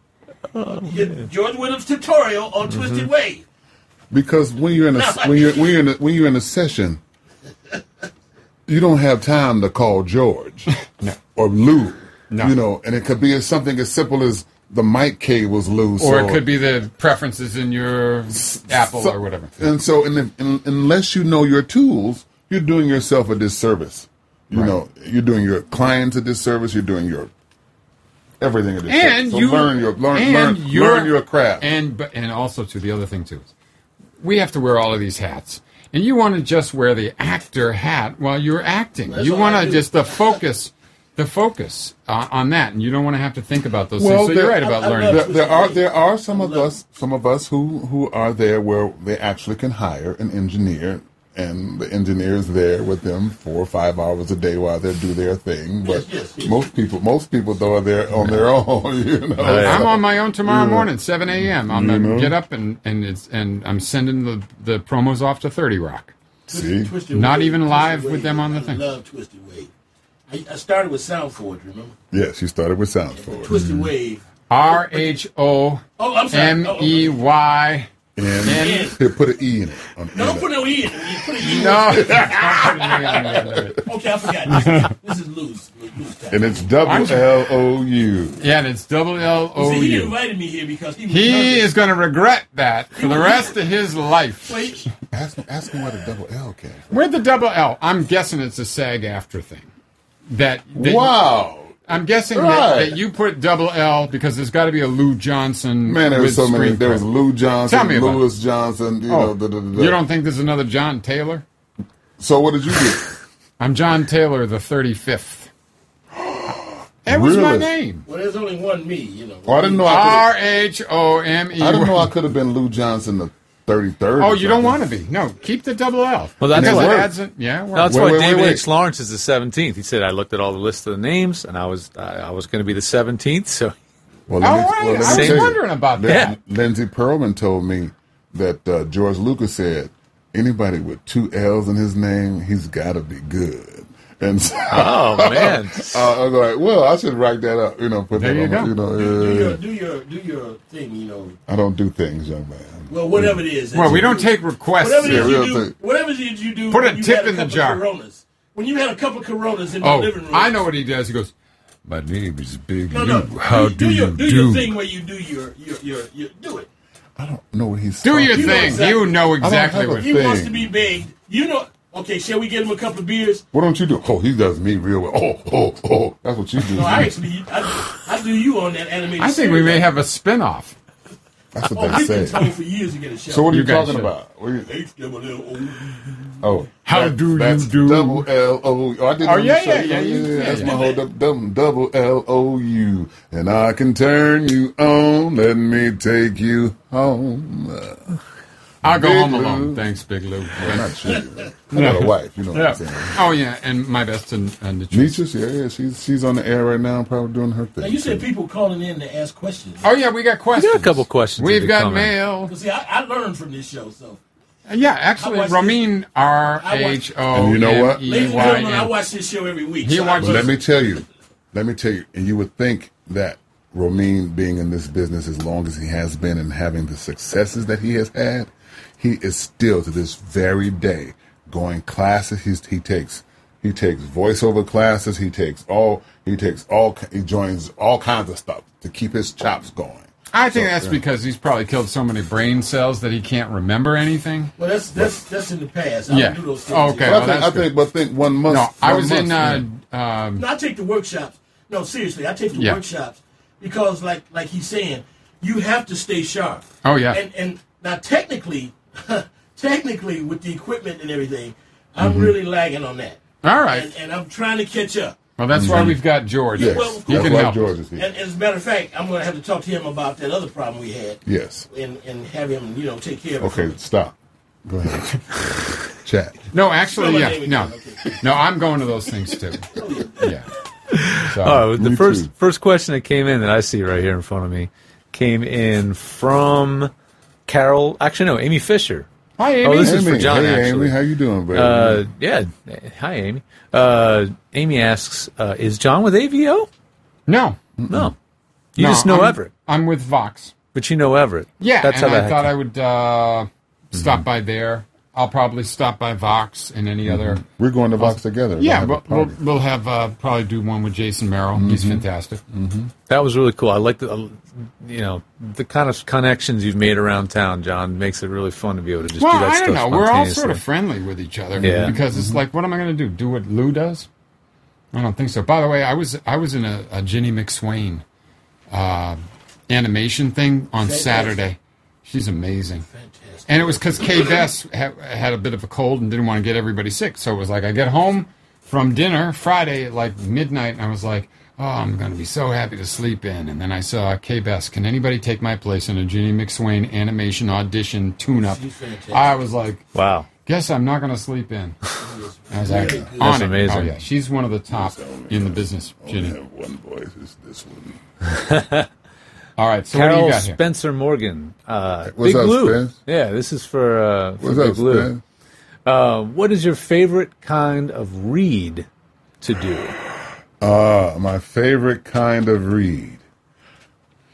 the George Williams tutorial on Twisted Wave. because when you're in a No, when you're when you're in a, when you're in a session, you don't have time to call George No. or Lou. No. You know, and it could be as something as simple as the mic cable's loose, Or it could be the preferences in your Apple So- or whatever. And so, in the, in, unless you know your tools, you're doing yourself a disservice. You Right. know, you're doing your clients a disservice. You're doing your everything a disservice. And so you learn your learn and learn, your- learn your craft. And but and also too, the other thing too is we have to wear all of these hats, and you want to just wear the actor hat while you're acting. That's you all want I to do. just the focus, the focus uh, on that, and you don't want to have to think about those Well, things. So you're there- right about I- I learning. love- There, there are there are some of us some of us who who are there where they actually can hire an engineer, and the engineer is there with them four or five hours a day while they do their thing. But Yes, yes, yes. most people most people though are there on their own. You know, I'm on my own tomorrow Yeah. morning, seven a.m. I'm You gonna know? get up and and it's and I'm sending the the promos off to thirty Rock. See, Twisted Not Wave, even Twisted live with Wave. them on the I thing. love Twisted Wave. I, I started with Soundforge, remember? yes, you started with Soundforge. Twisted Wave. R H O Oh, I'm sorry. M Oh, E Y N. N. Here, put an E in it. On the No, don't end put no E in it. You put an E in No. it. Okay, I forgot. This is, this is loose. loose time. And it's double L O U. Yeah, and it's double L O See, he U. invited me here because he was He nervous. is going to regret that for the rest of his life. Wait. Ask, ask him where the double L came from. Where'd the double L? I'm guessing it's a SAG-AFTRA thing. That, that Wow. I'm guessing Right. that, that you put double L because there's got to be a Lou Johnson. Man, there was with so many. screen There was credit. Lou Johnson, Tell me about Lewis Johnson. You Oh, know, da, da, da, da. You don't think there's another John Taylor? So what did you do? I'm John Taylor, the thirty-fifth. That was my Really? name. Well, there's only one me, you know. Oh, I didn't know. I R H O M E. I didn't know I could have been Lou Johnson the thirty-third. Oh, you don't want to be. No, keep the double L. Well, that's Because why- it adds in, yeah, it works. That's Wait, why wait, David wait, wait. H. Lawrence is the seventeenth. He said I looked at all the list of the names, and I was I, I was going to be the seventeenth. So Well, let me, Oh, right. well, let me I was tell you. wondering about Lin- that. Lindsey Pearlman told me that uh, George Lucas said anybody with two L's in his name, he's got to be good. And so, Oh, man. uh, I was like, well, I should write that up. You know, put There that you on. go. You know, Do, do uh, your do your do your thing, you know. I don't do things, young man. Well, whatever it is. that Well, you we don't do. take requests. Whatever it Yeah, is we you don't do. take- Whatever it is you do. Put a when you tip had in the couple jar. Coronas. When you had a couple Coronas in the Oh, living room. I know what he does. He goes, "My name is Big No, Lou. no. How do, do, your, you do do?" your thing where you do your your your, your do it. I don't know what he's Do talking your You know thing. exactly- You know I don't exactly have a what. He thing. wants to be begged. You know. Okay, shall we get him a couple of beers? What don't you do? Oh, he does me real well. Oh, oh, oh. That's what you do. No, I actually I, I do you on that animated. I think we series. may have a spin-off. That's what Oh, they we've been say. told for years to get a show. So what are you, You guys talking should. about? What are you, H double L O. oh, How that- do you that's do? Double L O. Oh, I did. it Oh, on the yeah, show. yeah, yeah, you- yeah, That's yeah. my whole dou- double, double L O U, and I can turn you on. Let me take you home. Uh, I'll go Big home Lou. alone. Thanks, Big Lou. well, not you. I got a wife. You know what Yeah. I'm saying? Oh yeah, and my best and and the Nietzsche's, yeah, yeah. She's she's on the air right now, probably doing her thing. Now you said people calling in to ask questions. Oh yeah, we got questions. we got a couple questions. We've that got come in. mail. Because see, I, I learned from this show, so. Yeah, actually, I watched Ramin R H O And you know what? M E Ladies and Y gentlemen, I N. watch this show every week. He so I watches- But was- let me tell you, let me tell you, and you would think that Ramin being in this business as long as he has been and having the successes that he has had, he is still to this very day going classes. He's, he takes he takes voiceover classes. He takes all he takes all he joins all kinds of stuff to keep his chops going. I think So, that's yeah. because he's probably killed so many brain cells that he can't remember anything. Well, that's that's that's in the past. I Yeah. don't do those things. Okay. But well, I think that's I good. think but think one month. No, I one was in. month, Uh, um, No, I take the workshops. No, seriously, I take the Yeah. workshops because, like like he's saying, you have to stay sharp. Oh, yeah. And and now technically, technically with the equipment and everything, I'm Mm-hmm. really lagging on that. all right. And, and I'm trying to catch up. Well, that's why we've got George. Yes, Well, He that's can why help. George is here. And, as a matter of fact, I'm going to have to talk to him about that other problem we had. Yes. And and have him, you know, take care of it. Okay, stop. Go ahead. Chat. No, actually, Spell my yeah, name no, again, okay. no. I'm going to those things too. Yeah. So, Oh, the Me first too. first question that came in that I see right here in front of me came in from Carol. Actually, no, Amy Fisher. hi, Amy. Oh, this is for Amy, John. hey, actually, Amy, how you doing, baby? Uh, yeah. Hi, Amy. Uh, Amy asks, uh, "Is John with A V O?" no, No, you no, just know I'm, Everett, I'm with Vox. but you know Everett. Yeah, that's and how I that. thought I would uh, stop by there. I'll probably stop by Vox and any other. We're going to Vox together. Yeah, We'll we'll, have a we'll, party. we'll have uh, probably do one with Jason Merrill. He's fantastic. That was really cool. I like the, uh, you know, the kind of connections you've made around town, John. Makes it really fun to be able to just Well, do that I stuff don't know. We're all sort spontaneously. of friendly with each other Yeah. because it's like, what am I going to do? Do what Lou does? I don't think so. By the way, I was I was in a, a Ginny McSwain uh, animation thing on Saturday. She's amazing. Fantastic. And it was because Kay Bess ha- had a bit of a cold and didn't want to get everybody sick. So it was like I get home from dinner Friday at like midnight, and I was like, oh, I'm going to be so happy to sleep in. And then I saw Kay Bess. Can anybody take my place in a Ginny McSwain animation audition tune-up? She's fantastic. I was like, Wow. guess I'm not going to sleep in. I was like, Really good. on That's it. amazing. Oh, yeah. She's one of the top in the business, Only Ginny. have one voice. It's this one. All right, so what do Carol you got here? Spencer Morgan. Uh, What's Big up, Lou. Spence? Yeah, this is for, uh, for What's Big up, Lou. Spence? Uh, what is your favorite kind of read to do? Uh, my favorite kind of read.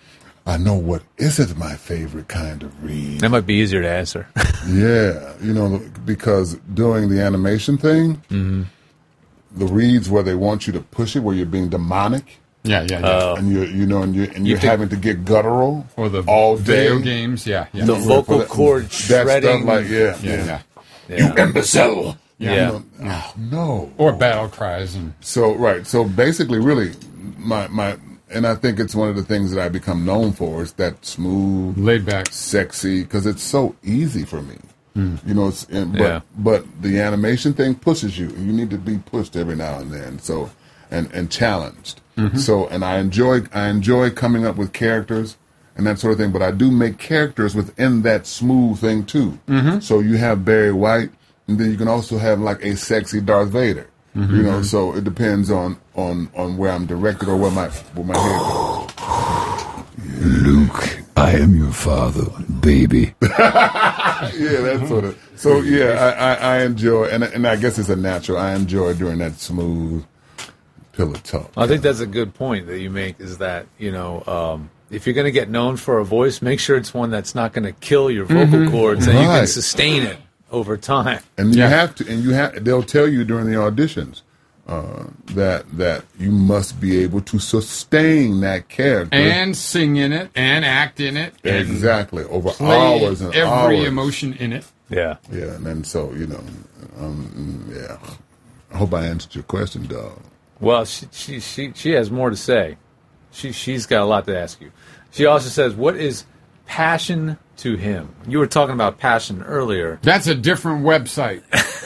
I know what isn't my favorite kind of read. That might be easier to answer. Yeah, you know, because doing the animation thing, mm-hmm. the reads where they want you to push it, where you're being demonic. Yeah, yeah, yeah. Uh, and you're, you know, and you're, and You you're think- having to get guttural Or the all video day. games, yeah, yeah. The For- vocal for that- cord that stuff shredding. like, yeah, Yeah, yeah. yeah. You imbecile. Yeah. You know, oh, no. Or battle cries and So right, so basically, really, my my, and I think it's one of the things that I become known for is that smooth, laid back, sexy, because it's so easy for me. Mm. You know, it's, and, but Yeah. but the animation thing pushes you, and you need to be pushed every now and then. So and and challenged. Mhm. So and I enjoy I enjoy coming up with characters and that sort of thing. But I do make characters within that smooth thing too. Mhm. So you have Barry White, and then you can also have like a sexy Darth Vader. Mhm. You know, so it depends on on on where I'm directed or where my where my head goes. Luke, I am your father, baby. Yeah, that sort of. So yeah, I, I, I enjoy, and and I guess it's a natural. I enjoy doing that smooth pillow talk. I think that's a good point that you make. Is that you know, um, if you're going to get known for a voice, make sure it's one that's not going to kill your vocal Mhm. cords, and you can Right. sustain it over time. And you have to, and you have. They'll tell you during the auditions uh, that that you must be able to sustain that character and sing in it and act in it. and exactly over play hours and every hours. emotion in it. Yeah, yeah, and then so you know, um, yeah. I hope I answered your question, dog. Well, she, she she she has more to say. She she's got a lot to ask you. She also says, "What is passion to him?" You were talking about passion earlier. That's a different website.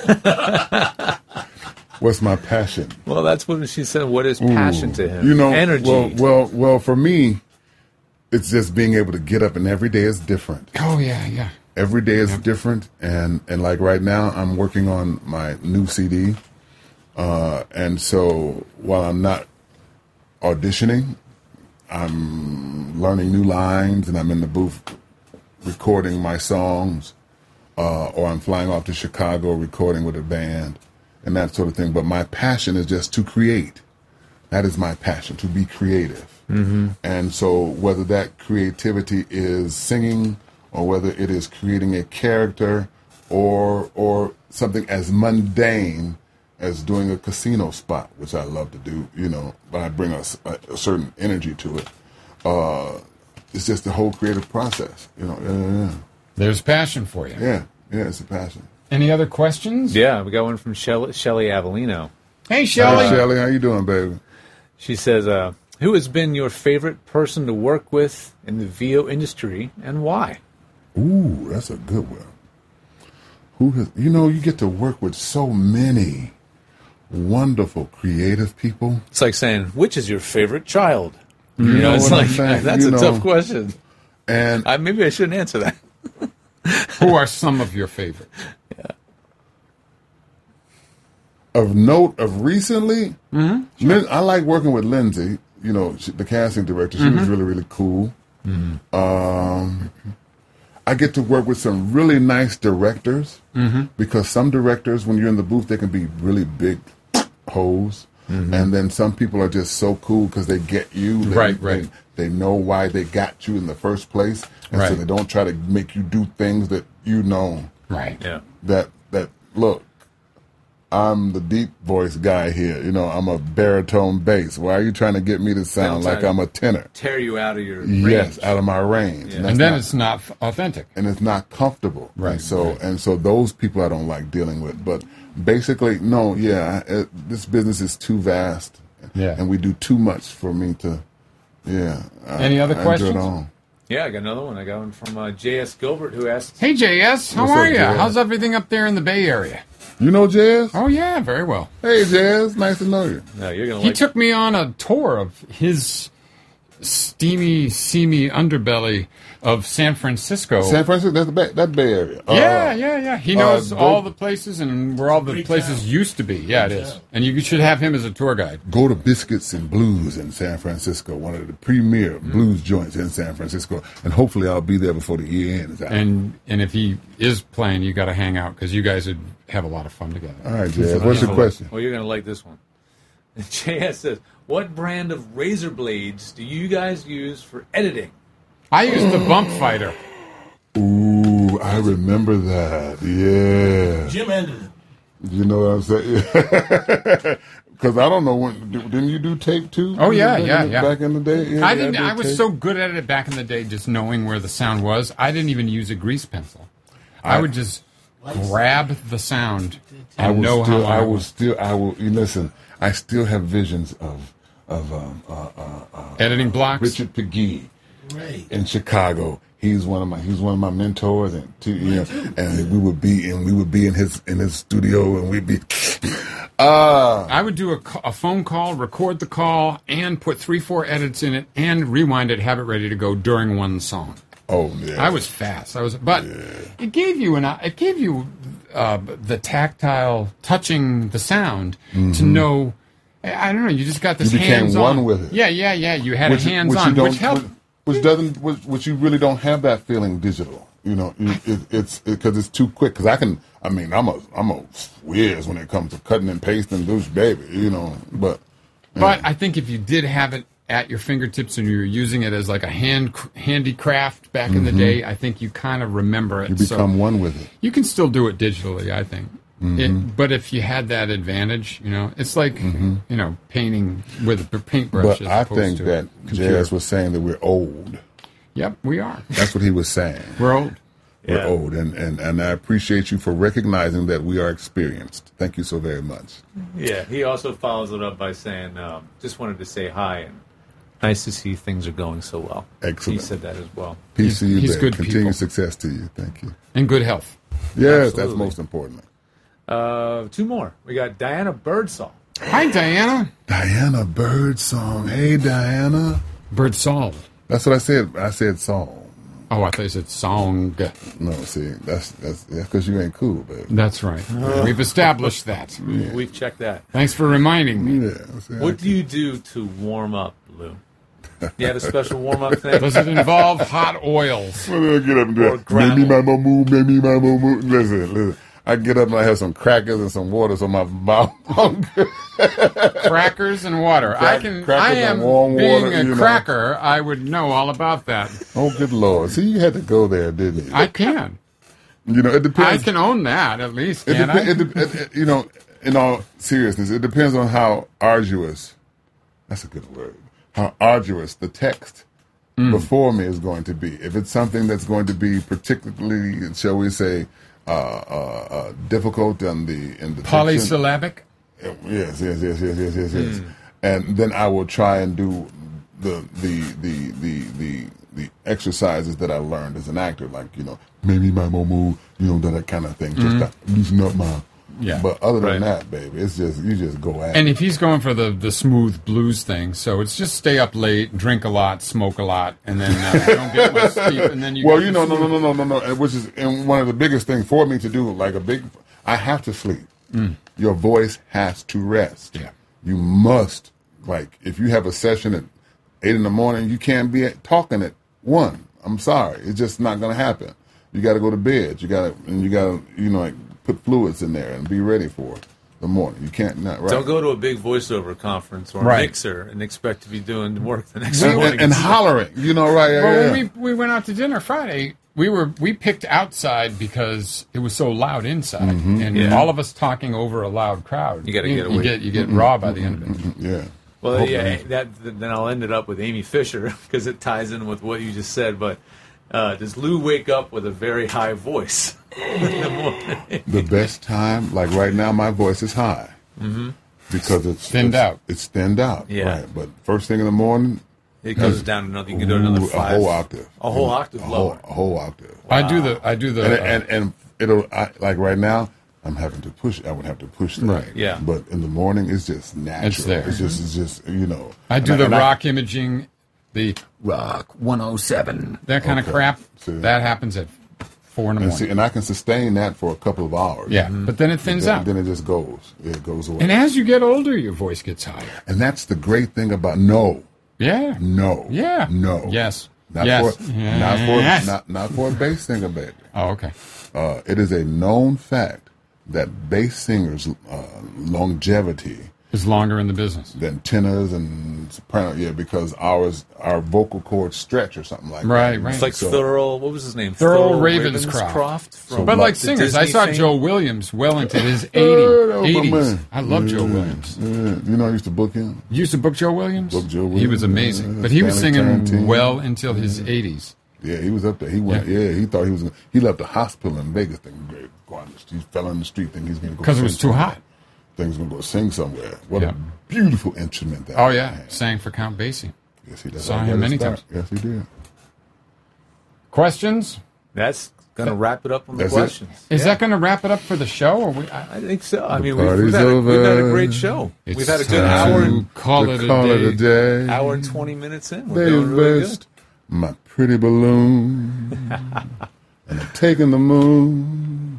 What's my passion? Well, that's what she said. What is passion Ooh. to him? You know, energy. Well, well, well, for me, it's just being able to get up, and every day is different. Oh yeah, yeah. Every day is different, and and like right now, I'm working on my new C D, uh, and so while I'm not auditioning, I'm learning new lines, and I'm in the booth recording my songs, uh, or I'm flying off to Chicago recording with a band, and that sort of thing. But my passion is just to create. That is my passion, to be creative. Mm-hmm. And so whether that creativity is singing or whether it is creating a character or or something as mundane as doing a casino spot, which I love to do, you know, but I bring a, s- a- a certain energy to it. Uh, it's just the whole creative process, you know. Yeah, yeah, There's passion for you. yeah, yeah, it's a passion. Any other questions? Yeah, we got one from Shelley, Shelley Avellino. Hey, Shelley. Hey, Shelley, how you doing, baby? She says, uh, "Who has been your favorite person to work with in the V O industry, and why?" Ooh, that's a good one. Who has, you know, you get to work with so many wonderful, creative people. It's like saying, "Which is your favorite child?" You You know, know it's what I'm like saying? that's You a know, tough question. And I, maybe I shouldn't answer that. Who are some of your favorites? of note of recently, Mm-hmm. Lin- I like working with Lindsay. You know, she, the casting director. She was Mhm. really, really cool. Um, I get to work with some really nice directors Mhm. because some directors, when you're in the booth, they can be really big hoes, and then some people are just so cool because they get you. They, Right, right. They, they know why they got you in the first place, and so Right. they don't try to make you do things that you know. Right. Yeah. That that look. I'm the deep voice guy here. You know, I'm a baritone bass. Why are you trying to get me to sound They'll like try I'm to a tenor? Tear you out of your Yes, range. out of my range. Yeah. that's And then not- it's not f- authentic. and it's not comfortable. Right, And so right. and so those people I don't like dealing with. But basically, no, yeah, it, this business is too vast. Yeah. And we do too much for me to. Yeah. I- Any other I enjoy it questions? all. Yeah, I got another one. I got one from uh, J S Gilbert, who asked, Hey, J S, how What's are up, you? J S? How's everything up there in the Bay Area? You know Jazz? Oh, yeah, very well. Hey, Jazz. Nice to know you. "No, you're gonna He like." took me on a tour of his steamy, seamy underbelly of San Francisco. San Francisco, that's the Bay, that Bay Area. yeah, Uh, yeah, yeah. He uh, knows go- all the places and where all the places used to be. Yeah, it is. And you should have him as a tour guide. Go to Biscuits and Blues in San Francisco, one of the premier Mm-hmm. blues joints in San Francisco. And hopefully I'll be there before the year ends out. And and if he is playing, you got to hang out because you guys would have a lot of fun together. All right, Jazz. What's your question? Well, you're gonna like this one. J S says, "What brand of razor blades do you guys use for editing?" I used the bump fighter. Ooh, I remember that. Yeah. Jim ended it. You know what I'm saying? Because I don't know when. Didn't you do tape too? Oh yeah, back yeah, in the, yeah. Back in the day, yeah, I didn't. did I was tape. so good at it back in the day, just knowing where the sound was. I didn't even use a grease pencil. I, I would just grab the sound and I will know still, how. I, I will still. I will. You listen. I still have visions of of um, uh, uh, uh, editing blocks. Richard Pegee Right. in Chicago. He's one of my. He's one of my mentors, and two, you know, and we would be and we would be in his in his studio, and we'd be. Uh, I would do a, ca- a phone call, record the call, and put three, four edits in it, and rewind it, have it ready to go during one song. Oh yeah, I was fast. I was, but yeah. it gave you an. It gave you uh, the tactile touching the sound mm-hmm. to know. I don't know. You just got this you became hands one on with it. Yeah, yeah, yeah. You had which, a hands which on, you which helped. Which, which doesn't. Which, which you really don't have that feeling digital. You know, it, it, it's because it, it's too quick. Because I can. I mean, I'm a I'm a whiz when it comes to cutting and pasting, douche baby. You know, but. But yeah. I think if you did have it at your fingertips and you were using it as like a hand handicraft back mm-hmm. in the day, I think you kind of remember it. You become so one with it. You can still do it digitally, I think. Mm-hmm. It, but if you had that advantage, you know, it's like mm-hmm. you know painting with a paintbrush. But as I opposed think to that Jazz was saying that we're old. Yep, we are. That's what he was saying. We're old. We're Yeah. old, and, and, and I appreciate you for recognizing that we are experienced. Thank you so very much. Yeah, he also follows it up by saying, um, just wanted to say hi, and nice to see things are going so well. Excellent. He said that as well. Peace to you, he's babe. good Continued people. success to you. Thank you. And good health. Yes, Absolutely. that's most important. Uh, two more. We got Diana Birdsall. Hi, Diana. Diana Birdsong. Hey, Diana. Birdsall. That's what I said. I said song. Oh, I thought you said song. No, see, that's that's because you ain't cool, baby. That's right. Uh, We've established that. Yeah. We've checked that. Thanks for reminding me. Yeah, see, what do you do to warm up, Lou? You had a special warm up thing? Does it involve hot oils? Well, then I get up and do it. Maybe my moo, maybe my moo. Listen, listen. I get up and I have some crackers and some water, so my mouth hungry. Crackers and water. Crack, I can. crackers I am and warm being water, a you know. cracker. I would know all about that. Oh, good Lord! See, you had to go there, didn't you? I can. You know, it depends. I can own that at least. It Can dep- I? it de- it, it, you know, in all seriousness, it depends on how arduous. That's a good word. How arduous the text mm. before me is going to be. If it's something that's going to be particularly, shall we say, uh, uh, uh, difficult in the in the polysyllabic. Diction, yes, yes, yes, yes, yes, yes, yes. Mm. And then I will try and do the the the the the the exercises that I learned as an actor, like, you know, maybe my momu, you know, that kind of thing. Just Mm-hmm. to loosen up my. Yeah. But other than Right. that, baby, it's just you just go at And it. if he's going for the, the smooth blues thing, so it's just stay up late, drink a lot, smoke a lot, and then uh, don't get much sleep, and then you. well, get you the know, no, no, smooth- no, no, no, no, and which is and one of the biggest things for me to do, like a big, I have to sleep. Mm. Your voice has to rest. Yeah. You must, like, if you have a session at eight in the morning, you can't be at, talking at one. I'm sorry, it's just not going to happen. You got to go to bed. You got to, and you got to, you know, like, put fluids in there and be ready for the morning. You can't not right. Don't go to a big voiceover conference or Right. mixer and expect to be doing work the next and, morning. and, and hollering, you know, right? Yeah, Well, yeah. when we we went out to dinner Friday, we were we picked outside because it was so loud inside, Mhm. and Yeah. all of us talking over a loud crowd. You gotta get you away. get you get Mm-hmm. raw by the end of it. Yeah. Well, Hope yeah, not. that then I'll end it up with Amy Fisher because it ties in with what you just said. But uh, does Lou wake up with a very high voice in the morning? The best time, like right now, my voice is high Mm-hmm. because it's Thinned it's, out. It's thinned out. Yeah. Right. But first thing in the morning, It goes that's- down another. You can do another ooh, five. a whole octave, A whole octave a lower. whole, a whole octave. I do the I do the And, uh, and and it'll I, like right now, I'm having to push. I would have to push that. Right. Yeah. But in the morning, it's just natural. It's there. It's just it's just you know. I do and the and I- rock imaging, the rock one oh seven, that kind Okay. of crap. See. That happens at four in the And, morning. see, and I can sustain that for a couple of hours. Yeah, but then it thins then, out. Then it just goes. It goes away. And as you get older, your voice gets higher. And that's the great thing about no, Yeah. no, Yeah. no, Yes. not Yes. for not for Yes. not not for a bass singer, baby. Oh, okay. Uh, it is a known fact that bass singers' uh, longevity is longer in the business than tenors and soprano. Yeah, because ours our vocal cords stretch or something like right, that. Right, It's like so, Thurl. What was his name? Thurl, Thurl Ravenscroft. Ravenscroft from but like the singers, Disney I saw fame. Joe Williams well into his Oh, eighties. I love Joe Williams. Yeah. You know, I used to book him. You used to book Joe Williams? Book Joe Williams. He was amazing. Yeah, but he was Stanley singing Tarantino. well until his eighties. Yeah, he was up there. He went. Yeah, yeah he thought he was. Gonna, he left the hospital in Vegas thinking, "Great, go on the street." He fell in the street thinking he's going to go because it was too somewhere. hot. Thinking he's going to go sing somewhere. What yeah. a beautiful instrument that. Oh yeah, had. Sang for Count Basie. Yes, he did. Saw him many start. times. Yes, he did. Questions? That's going to wrap it up on the That's questions. It? Is yeah. that going to wrap it up for the show? Or we, I, I think so. I the mean, we've, we've, had a, we've had a great show. It's we've had a good hour and call, it, call a it a day. hour and twenty minutes in. We're They doing really rest good. my pretty balloon, and I'm taking the moon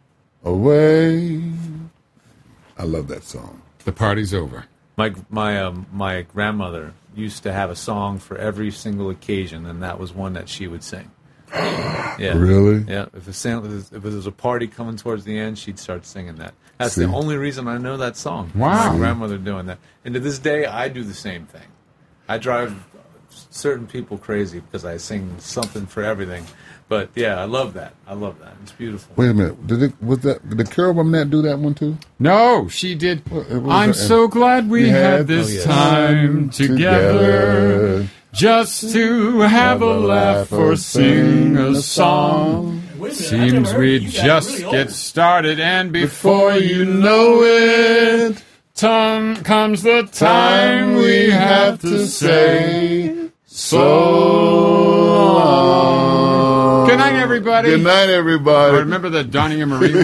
away. I love that song. The party's over. My my um, my grandmother used to have a song for every single occasion, and that was one that she would sing. Yeah, Really? Yeah. If, a, if there was a party coming towards the end, she'd start singing that. That's See? the only reason I know that song. Wow. My grandmother doing that, and to this day, I do the same thing. I drive certain people crazy because I sing something for everything. But yeah, I love that. I love that. It's beautiful. Wait a minute. Did it was that did the Carol Burnett do that one too? No, she did. Well, I'm a, so glad we, we had, had this oh, yes. time together, together. just to have a laugh or sing a song. Seems we just get started, and before you know it, Tom, comes the time we have to say so long. Good night, everybody. Good night, everybody. Oh, remember the Donnie and Marie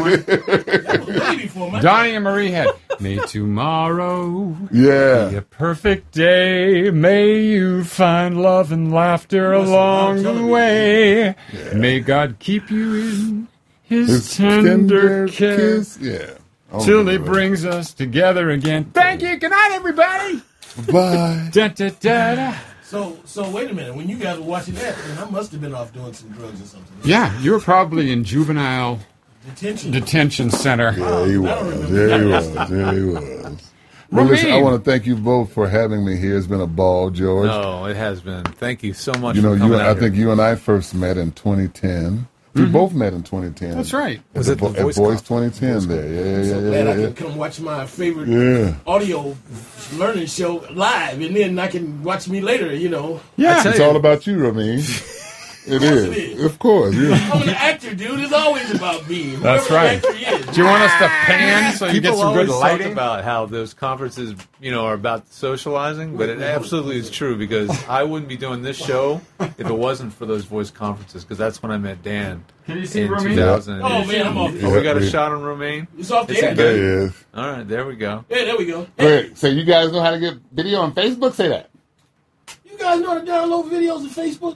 one? Donnie and Marie had, may tomorrow Yeah. be a perfect day. May you find love and laughter along the way. May God keep you in his, His tender, tender care. kiss. Yeah. Oh, Till he my brings us together again. Thank you. Good night, everybody. Bye. Da, da, da, da. So, so wait a minute. When you guys were watching that, then I must have been off doing some drugs or something. Yeah, you were probably in juvenile Detention. detention center. Yeah, he was. Yeah, he was. Yeah, he was. Well, listen, I Ramin. want to thank you both for having me here. It's been a ball, George. No, it has been. Thank you so much You know, for you coming and, out I think here. you and I first met in twenty ten. We Mhm. both met in twenty ten. That's right. At Was the it the Vo- at Voice Voice Conf- twenty ten Voice there. Yeah, yeah, So yeah, glad yeah, I yeah. can come watch my favorite Yeah. audio learning show live, and then I can watch me later. You know, Yeah. It's all about you, Ramin. It course is. it is. Of course. Yeah. I'm an actor, dude. It's always about me. That's Whoever right. the actor is. Do you want us to pan so you People get some always good talk lighting? about how those conferences, you know, are about socializing, but it absolutely is true because I wouldn't be doing this show if it wasn't for those voice conferences because that's when I met Dan. Can you see in Ramin? two thousand. Oh, man, I'm off. Oh, we got a Yeah. shot on Romaine. It's off the Is it air. There good? he is. All right, there we go. Yeah, there we go. Wait, so you guys know how to get video on Facebook? Say that. You guys know how to download videos on Facebook?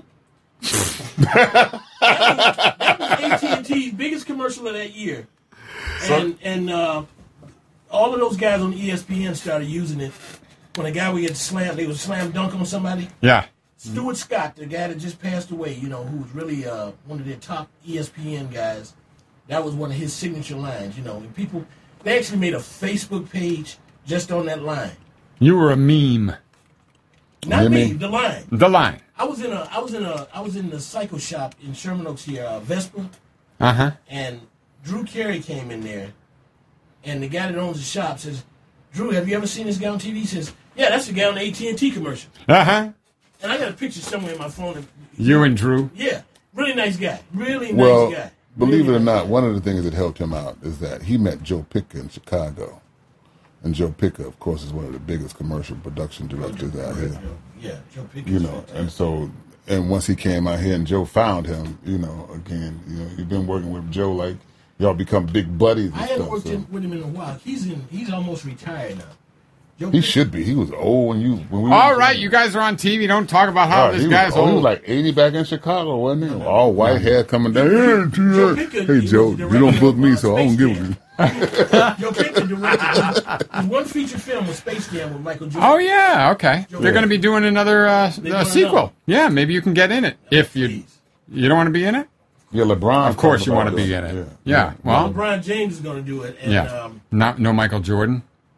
that was, that was A T and T's biggest commercial of that year, and and uh, all of those guys on E S P N started using it. When a guy would get slammed, they would slam dunk on somebody. Yeah. Stuart Scott, the guy that just passed away, you know, who was really uh, one of their top E S P N guys. That was one of his signature lines, you know. And people, they actually made a Facebook page just on that line. You were a meme. Not You me, mean- the line. The line. I was in a, I was in a, I was in the cycle shop in Sherman Oaks here, uh, Vespa, Uh huh. and Drew Carey came in there, and the guy that owns the shop says, "Drew, have you ever seen this guy on T V?" He says, "Yeah, that's the guy on the A T and T commercial." Uh huh. And I got a picture somewhere in my phone. Of, You and Drew. yeah, really nice guy, really nice Well, guy. believe it Really or nice. not, one of the things that helped him out is that he met Joe Picker in Chicago. And Joe Picker, of course, is one of the biggest commercial production directors out here. Yeah, Joe Pickens. You know, and so, and once he came out here and Joe found him, you know, again, you know, you've been working with Joe like y'all become big buddies and I haven't stuff. worked So. in, with him in a while. He's in. He's almost retired now. Joe He Pickens- should be. He was old when you when we. All were- right, you guys are on T V. Don't talk about how God, this he guy's was, oh, he was old. like eighty back in Chicago, wasn't he? All white hair coming down. Joe Hey, Pickens, hey he Joe, was the you don't book me, director so I of, don't uh, give you. Joe Pickens directed there's one feature film with Space Jam with Michael Jordan. Oh yeah, okay. Joe They're going to be doing another uh, They uh, wanna sequel. know. Yeah, maybe you can get in it if you Please. you don't want to be in it. Yeah, LeBron. Of course talked you about want to be it. in it. Yeah. Yeah. Well, LeBron James is going to do it. And, yeah. Um, Not no Michael Jordan.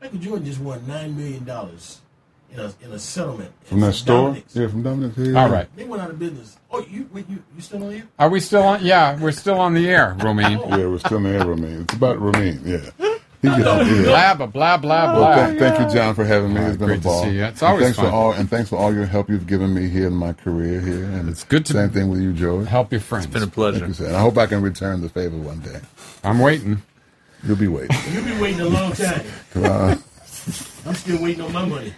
Michael Jordan just won nine million dollars in a in a settlement From that store? Dominic's. Yeah, from Dominic's. Yeah. All right. They went out of business. Oh, you wait, you you still on here? Are we still on? Yeah, we're still on the air, Romaine. Yeah, we're still in the air, Romaine. It's about Romaine, yeah. He gets, Blah, blah, blah, blah, Well, blah. th- thank you, John, for having me. It's been great a to ball. see you. It's And always thanks fun. For all, and thanks for all your help you've given me here in my career here. And it's good to same thing with you, George. Help your friends. It's been a pleasure. Thank you, sir. And I hope I can return the favor one day. I'm waiting. You'll be waiting. You've been waiting a long time. Come on. I'm still waiting on my money.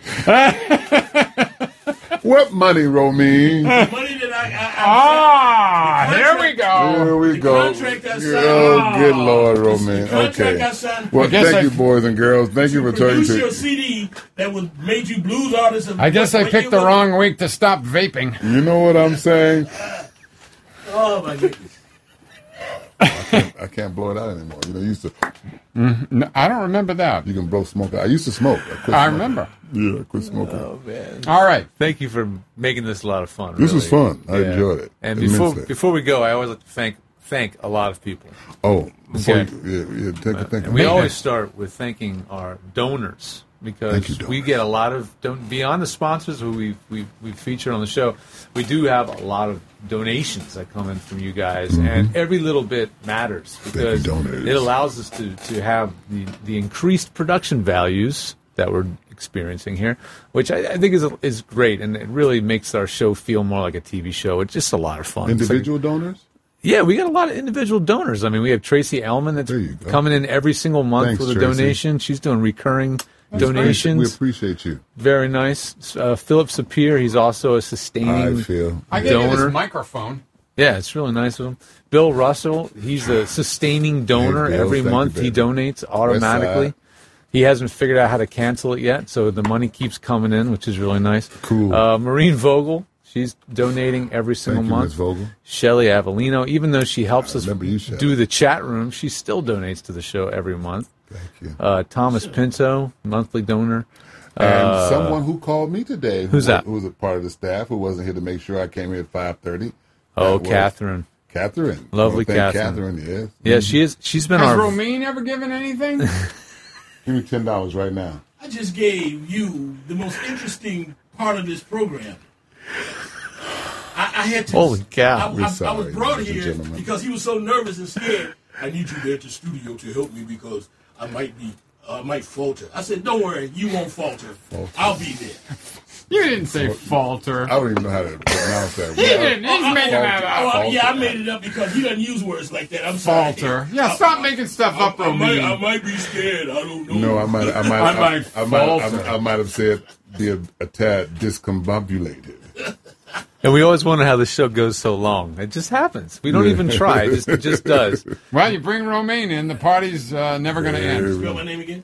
What money, Romaine? The money that I, I, I Ah, here we go. Here we The go. contract I signed. Oh, good Lord, Romaine. The contract Okay. I signed. Well, I guess thank I- you, boys and girls. Thank you for talking Produce your to. C D that was made you blues artists. Of I guess what- I what picked year the was it? wrong week to stop vaping. You know what I'm saying? Oh my goodness. I can't, I can't blow it out anymore. You know, you used to. Mm, no, I don't remember that. You can blow smoke out. I used to smoke. I, quit I smoking. remember. Yeah, I quit smoking. Oh man! All right. Thank you for making this a lot of fun. This was really. fun. I enjoyed it And before immensely. before we go, I always like to thank thank a lot of people. Oh, before Okay. you, yeah, yeah, take, Uh, take and we always start with thanking our donors because Thank you, we get a lot of don- beyond the sponsors who we we we feature on the show. We do have a lot of donations that come in from you guys, Mhm. and every little bit matters because donors. it allows us to to have the the increased production values that we're experiencing here, which I, I think is is great, and it really makes our show feel more like a T V show. It's just a lot of fun. It's like- Individual donors? yeah, we got a lot of individual donors. I mean, we have Tracy Ellman that's go. coming in every single month Thanks, with a Tracy. donation. She's doing recurring We donations. appreciate you. Very nice. Uh, Philip Sapir, he's also a sustaining I feel. I gave you donor. this microphone. Yeah, it's really nice of him. Bill Russell, he's a sustaining donor. Hey, Bill, every thank you, month he baby. donates automatically. West side. He hasn't figured out how to cancel it yet, so the money keeps coming in, which is really nice. Cool. Uh, Maureen Vogel, she's donating every single Thank you, month. Miz Vogel. Shelly Avellino, even though she helps I us remember you, Shelley. do the chat room, she still donates to the show every month. Thank you. Uh, Thomas Pinto, monthly donor. And Uh, someone who called me today, who who's was, that? Who was a part of the staff, who wasn't here to make sure I came here at five thirty. Oh, Catherine. Catherine. Lovely Well, thank Catherine. Catherine, yes. Yeah, she is. She's been Has our. Romaine ever given anything? Give me ten dollars right now. I just gave you the most interesting part of this program. I, I had to. Holy cow. I, We're I, I sorry, was brought ladies and here gentlemen. because he was so nervous and scared. I need you there at the studio to help me because I might be, I might falter. I said, "Don't worry, you won't falter. Falter. I'll be there." You didn't say falter. I don't even know how to pronounce that. He didn't. He's Oh, making oh, that oh, up. oh, yeah, I made it up because he doesn't use words like that. I'm sorry. Falter. Yeah, stop making stuff up, I might, I Romaine. might be scared. I don't know. No, I might, I might, I I might might, I, might, falter. I, I might have said be a, a tad discombobulated. And we always wonder how the show goes so long. It just happens. We don't even try. It just, it just does. Well, you bring Romaine in, the party's uh, never going to end. Spell my name again.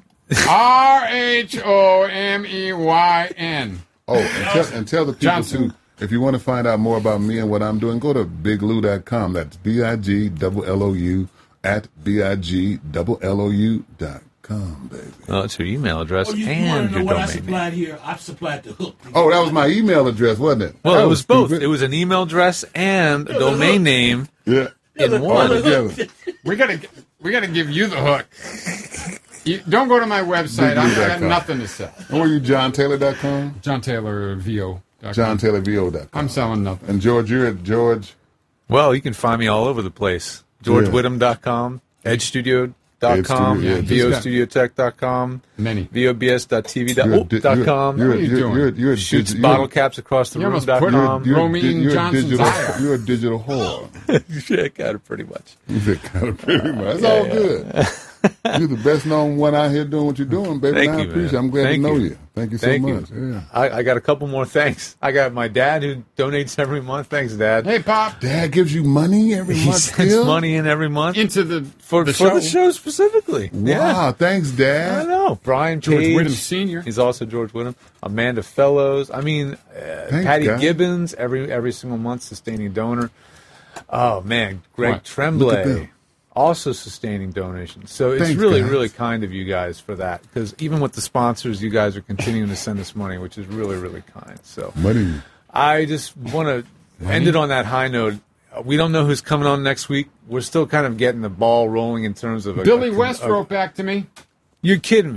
R H O M E Y N. Oh, and tell, and tell the people Johnson. too, if you want to find out more about me and what I'm doing, go to big lou dot com. That's B I G L L O U at B I G L L O U dot com, baby. Oh, it's your email address Oh, you, you and want to your know what I domain name. supplied here? I supplied the hook. Oh, that was my email address, wasn't it? Well, That it was both. stupid. It was an email address and a domain name Yeah. in All one. together. We gotta, we gotta give you the hook. You, don't go to my website. I got nothing to sell. And were you john taylor dot com? John Taylor V O. john taylor v o dot com. I'm selling nothing. And George, you're at George. Well, you can find me all over the place. george Yeah. whittam dot com, edge studio dot com, Edge Studio, yeah. v o studio tech dot com, Many. v o b s dot t v You're a di- dot com, You're, What are you you're, doing? you're, you're a shoots digi- you're- bottle caps across the You room almost dot put com. You're, Romaine di- you're a Johnson's digital, eye. you're a digital whore. Yeah, kind of pretty much. You said kind of pretty much. That's Yeah, all yeah. good. You're the best known one out here doing what you're doing, baby. Thank and I you, appreciate it. man. I'm glad Thank to know you. you. Thank you so Thank you. much. Yeah. I, I got a couple more thanks. I got my dad who donates every month. Thanks, Dad. Hey, Pop. Dad gives you money every He month sends still? money in every month Into the for the for show. the show specifically. Wow, Yeah. thanks, I Dad. know. Brian George Page. Whittam Senior He's also George Whittam. Amanda Fellows. I mean, uh, Thanks, Patty guys. Gibbons, every every single month, sustaining donor. Oh, man. Greg What? Look at Tremblay, them. also sustaining donations. So it's Thanks, really, guys. really kind of you guys for that. Because even with the sponsors, you guys are continuing to send us money, which is really, really kind. So Money. I just want to end it on that high note. We don't know who's coming on next week. We're still kind of getting the ball rolling in terms of a, Billy a- West a- wrote back to me. You're kidding me.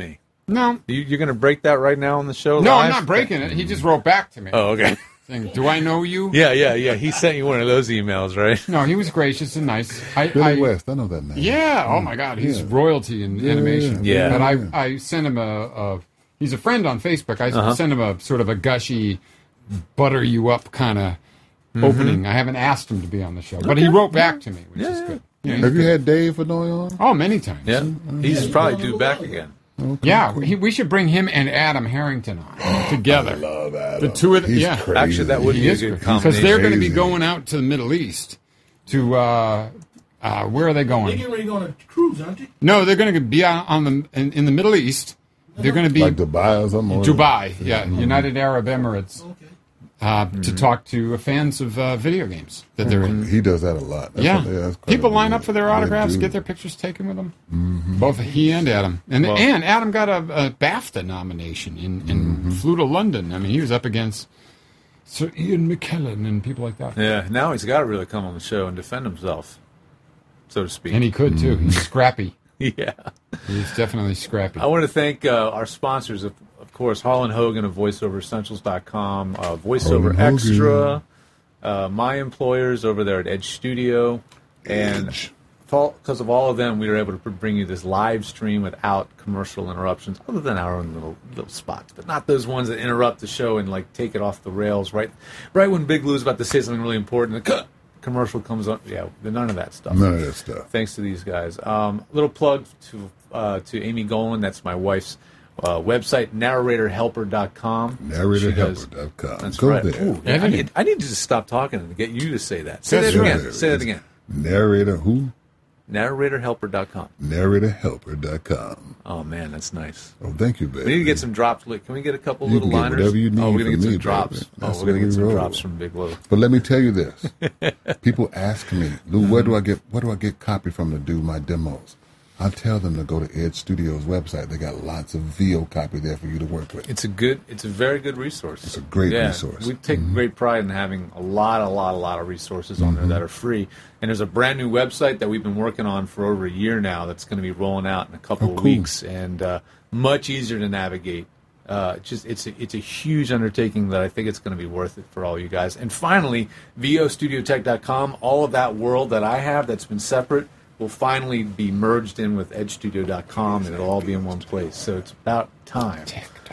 No. You, you're going to break that right now on the show? No, live? I'm not breaking it. He just wrote back to me. Oh, okay. Saying, do I know you? Yeah, yeah, yeah. He sent you one of those emails, right? No, he was gracious and nice. I, Billy I, West, I know that name. Yeah. Oh my God, he's Yeah. royalty in Yeah, animation. yeah. But I, I sent him a, a. He's a friend on Facebook. I Uh-huh. sent him a sort of a gushy, butter you up kind of Mhm. opening. I haven't asked him to be on the show, but he wrote back to me, which Yeah, is yeah. good. Yeah, he's Have you good. had Dave Fenoy on? Oh, many times. Yeah. He's probably due back again. Okay, Yeah, cool. he, we should bring him and Adam Harrington on together. I love Adam. The two of them, He's yeah. crazy. Actually, that would He be a is good because they're going to be Amazing. going out to the Middle East. To uh, uh, where are they They're going? getting ready to go on a cruise, aren't they? No, they're going to be on, on the in, in the Middle East. They're going to be Like Dubai or something? Dubai, yeah, United Arab Emirates, Okay. uh, to talk to fans of uh, video games that they're in. He does that a lot. That's Yeah, what- that's quite people a line big- up for their big autographs, dude. get their pictures taken with them. Mhm. Both he and Adam, and Well- and Adam got a, a BAFTA nomination in, in Mm-hmm. Flew to London. I mean, he was up against Sir Ian McKellen and people like that. Yeah, now he's got to really come on the show and defend himself, so to speak. And he could too. He's scrappy. yeah. He's definitely scrappy. I want to thank uh, our sponsors, of, of course, Harlan Hogan of voiceover essentials dot com, uh, VoiceOver Harlan Hogan. Extra, uh, my employers over there at Edge Studio, and because of all of them, we were able to pr- bring you this live stream without commercial interruptions, other than our own little little spots, but not those ones that interrupt the show and like take it off the rails right, right when Big Lou's about to say something really important. The commercial comes up. Yeah, none of that stuff. None of that stuff. Thanks to these guys. Um, little plug to uh, to Amy Golan. That's my wife's uh, website, narrator helper dot com. narrator helper dot com. That's Go right. there. Ooh, I, need, I need to just stop talking and get you to say that. Say That's that again. right. Say that again. Narrator who? narrator helper dot com. narrator helper dot com. Oh, man, that's nice. Oh, thank you, baby. We need to get some drops. Can we get a couple You little can get liners? whatever you need oh, we're from gonna get me, some drops. baby. Oh, That's we're gonna the get way some we roll. drops from Big Lou. But let me tell you this: people ask me, Lou, where do I get where do I get copy from to do my demos? I tell them to go to Edge Studios website. They got lots of V O copy there for you to work with. It's a good. It's a very good resource. It's a great yeah, resource. We take great pride in having a lot, a lot, a lot of resources on there that are free. And there's a brand new website that we've been working on for over a year now. That's going to be rolling out in a couple Oh, of cool. weeks, and uh, much easier to navigate. Uh, just it's a, it's a huge undertaking that I think it's going to be worth it for all you guys. And finally, V O studio tech dot com. All of that world that I have that's been separate will finally be merged in with edge studio dot com, and it'll all be in one place. So it's about time.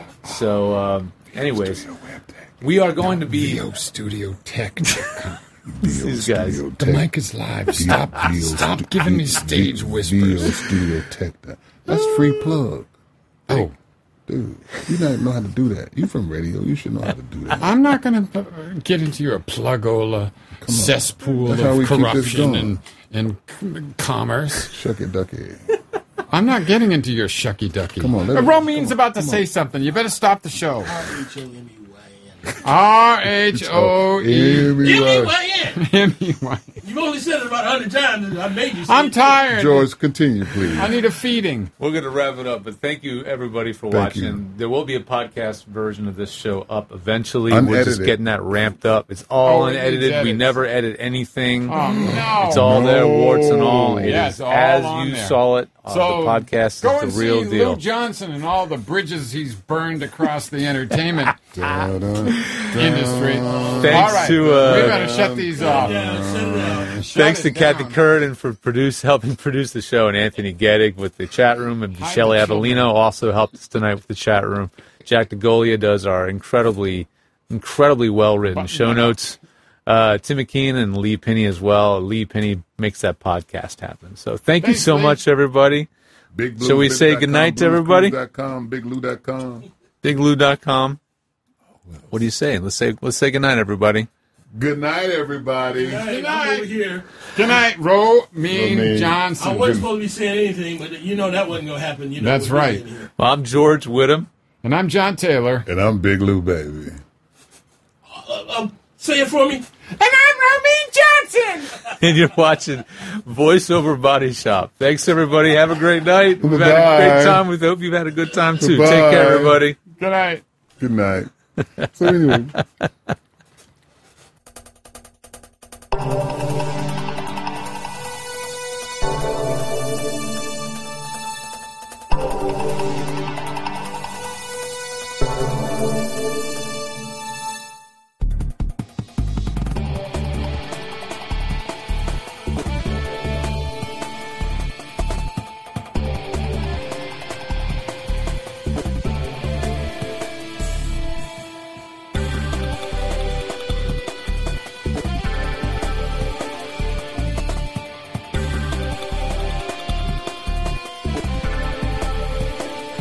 So, um, anyways, we are going to be V O Studio Tech. these guys. The mic is live. Stop, stop giving me stage V O whispers. Studio Tech. That's free plug. Oh. Dude, you don't know how to do that. You from radio. You should know how to do that. I'm not going to get into your plugola cesspool That's how of we keep this corruption going. and, and c- commerce. Shucky ducky. I'm not getting into your shucky ducky. Come on, let Uh, me- Romin's come on, about to come say on. something. You better stop the show. R H O E M E Y N. M E Y N. You've only said it about a hundred times, and I made you say I'm it. tired. George, continue, please. I need a feeding. We're going to wrap it up, but thank you, everybody, for Thank watching. you. There will be a podcast version of this show up eventually. We're Unedited. just getting that ramped up. It's all Oh, it unedited. needs We edits. never edit anything. Oh, no. It's all there, warts and all. It Yeah, is it's all as on you there. saw it. Uh, So the podcast go is and the real see deal. Lou Johnson and all the bridges he's burned across the entertainment industry. Thanks all right, to, uh, we better shut these off. Shut Thanks to it Kathy down. Curran for produce, helping produce the show, and Anthony Geddig with the chat room, and Hide Shelley the children. Avellino also helped us tonight with the chat room. Jack DeGolia does our incredibly, incredibly well-written show notes. Uh, Tim McKean and Lee Penny as well. Lee Penny makes that podcast happen. So thank you Thanks, so Lee. much, everybody. Big Blue, Shall we Big say dot com, goodnight to blues everybody? cruise dot com, big lou dot com. big lou dot com. What do you say? Let's say let's say goodnight, everybody. Good night, everybody. Good night. Over here. Good night, Ro Mean Romaine. Johnson. I wasn't supposed to be saying anything, but you know that wasn't going to happen. You know That's what we're right. doing here. Well, I'm George Whittam. And I'm John Taylor. And I'm Big Lou, baby. Uh, um, say it for me. And I'm Romaine Johnson. And you're watching VoiceOver Body Shop. Thanks, everybody. Have a great night. We've had a Bye-bye. great time. We hope you've had a good time, too. Bye-bye. Take care, everybody. Good night. Good night. So anyway.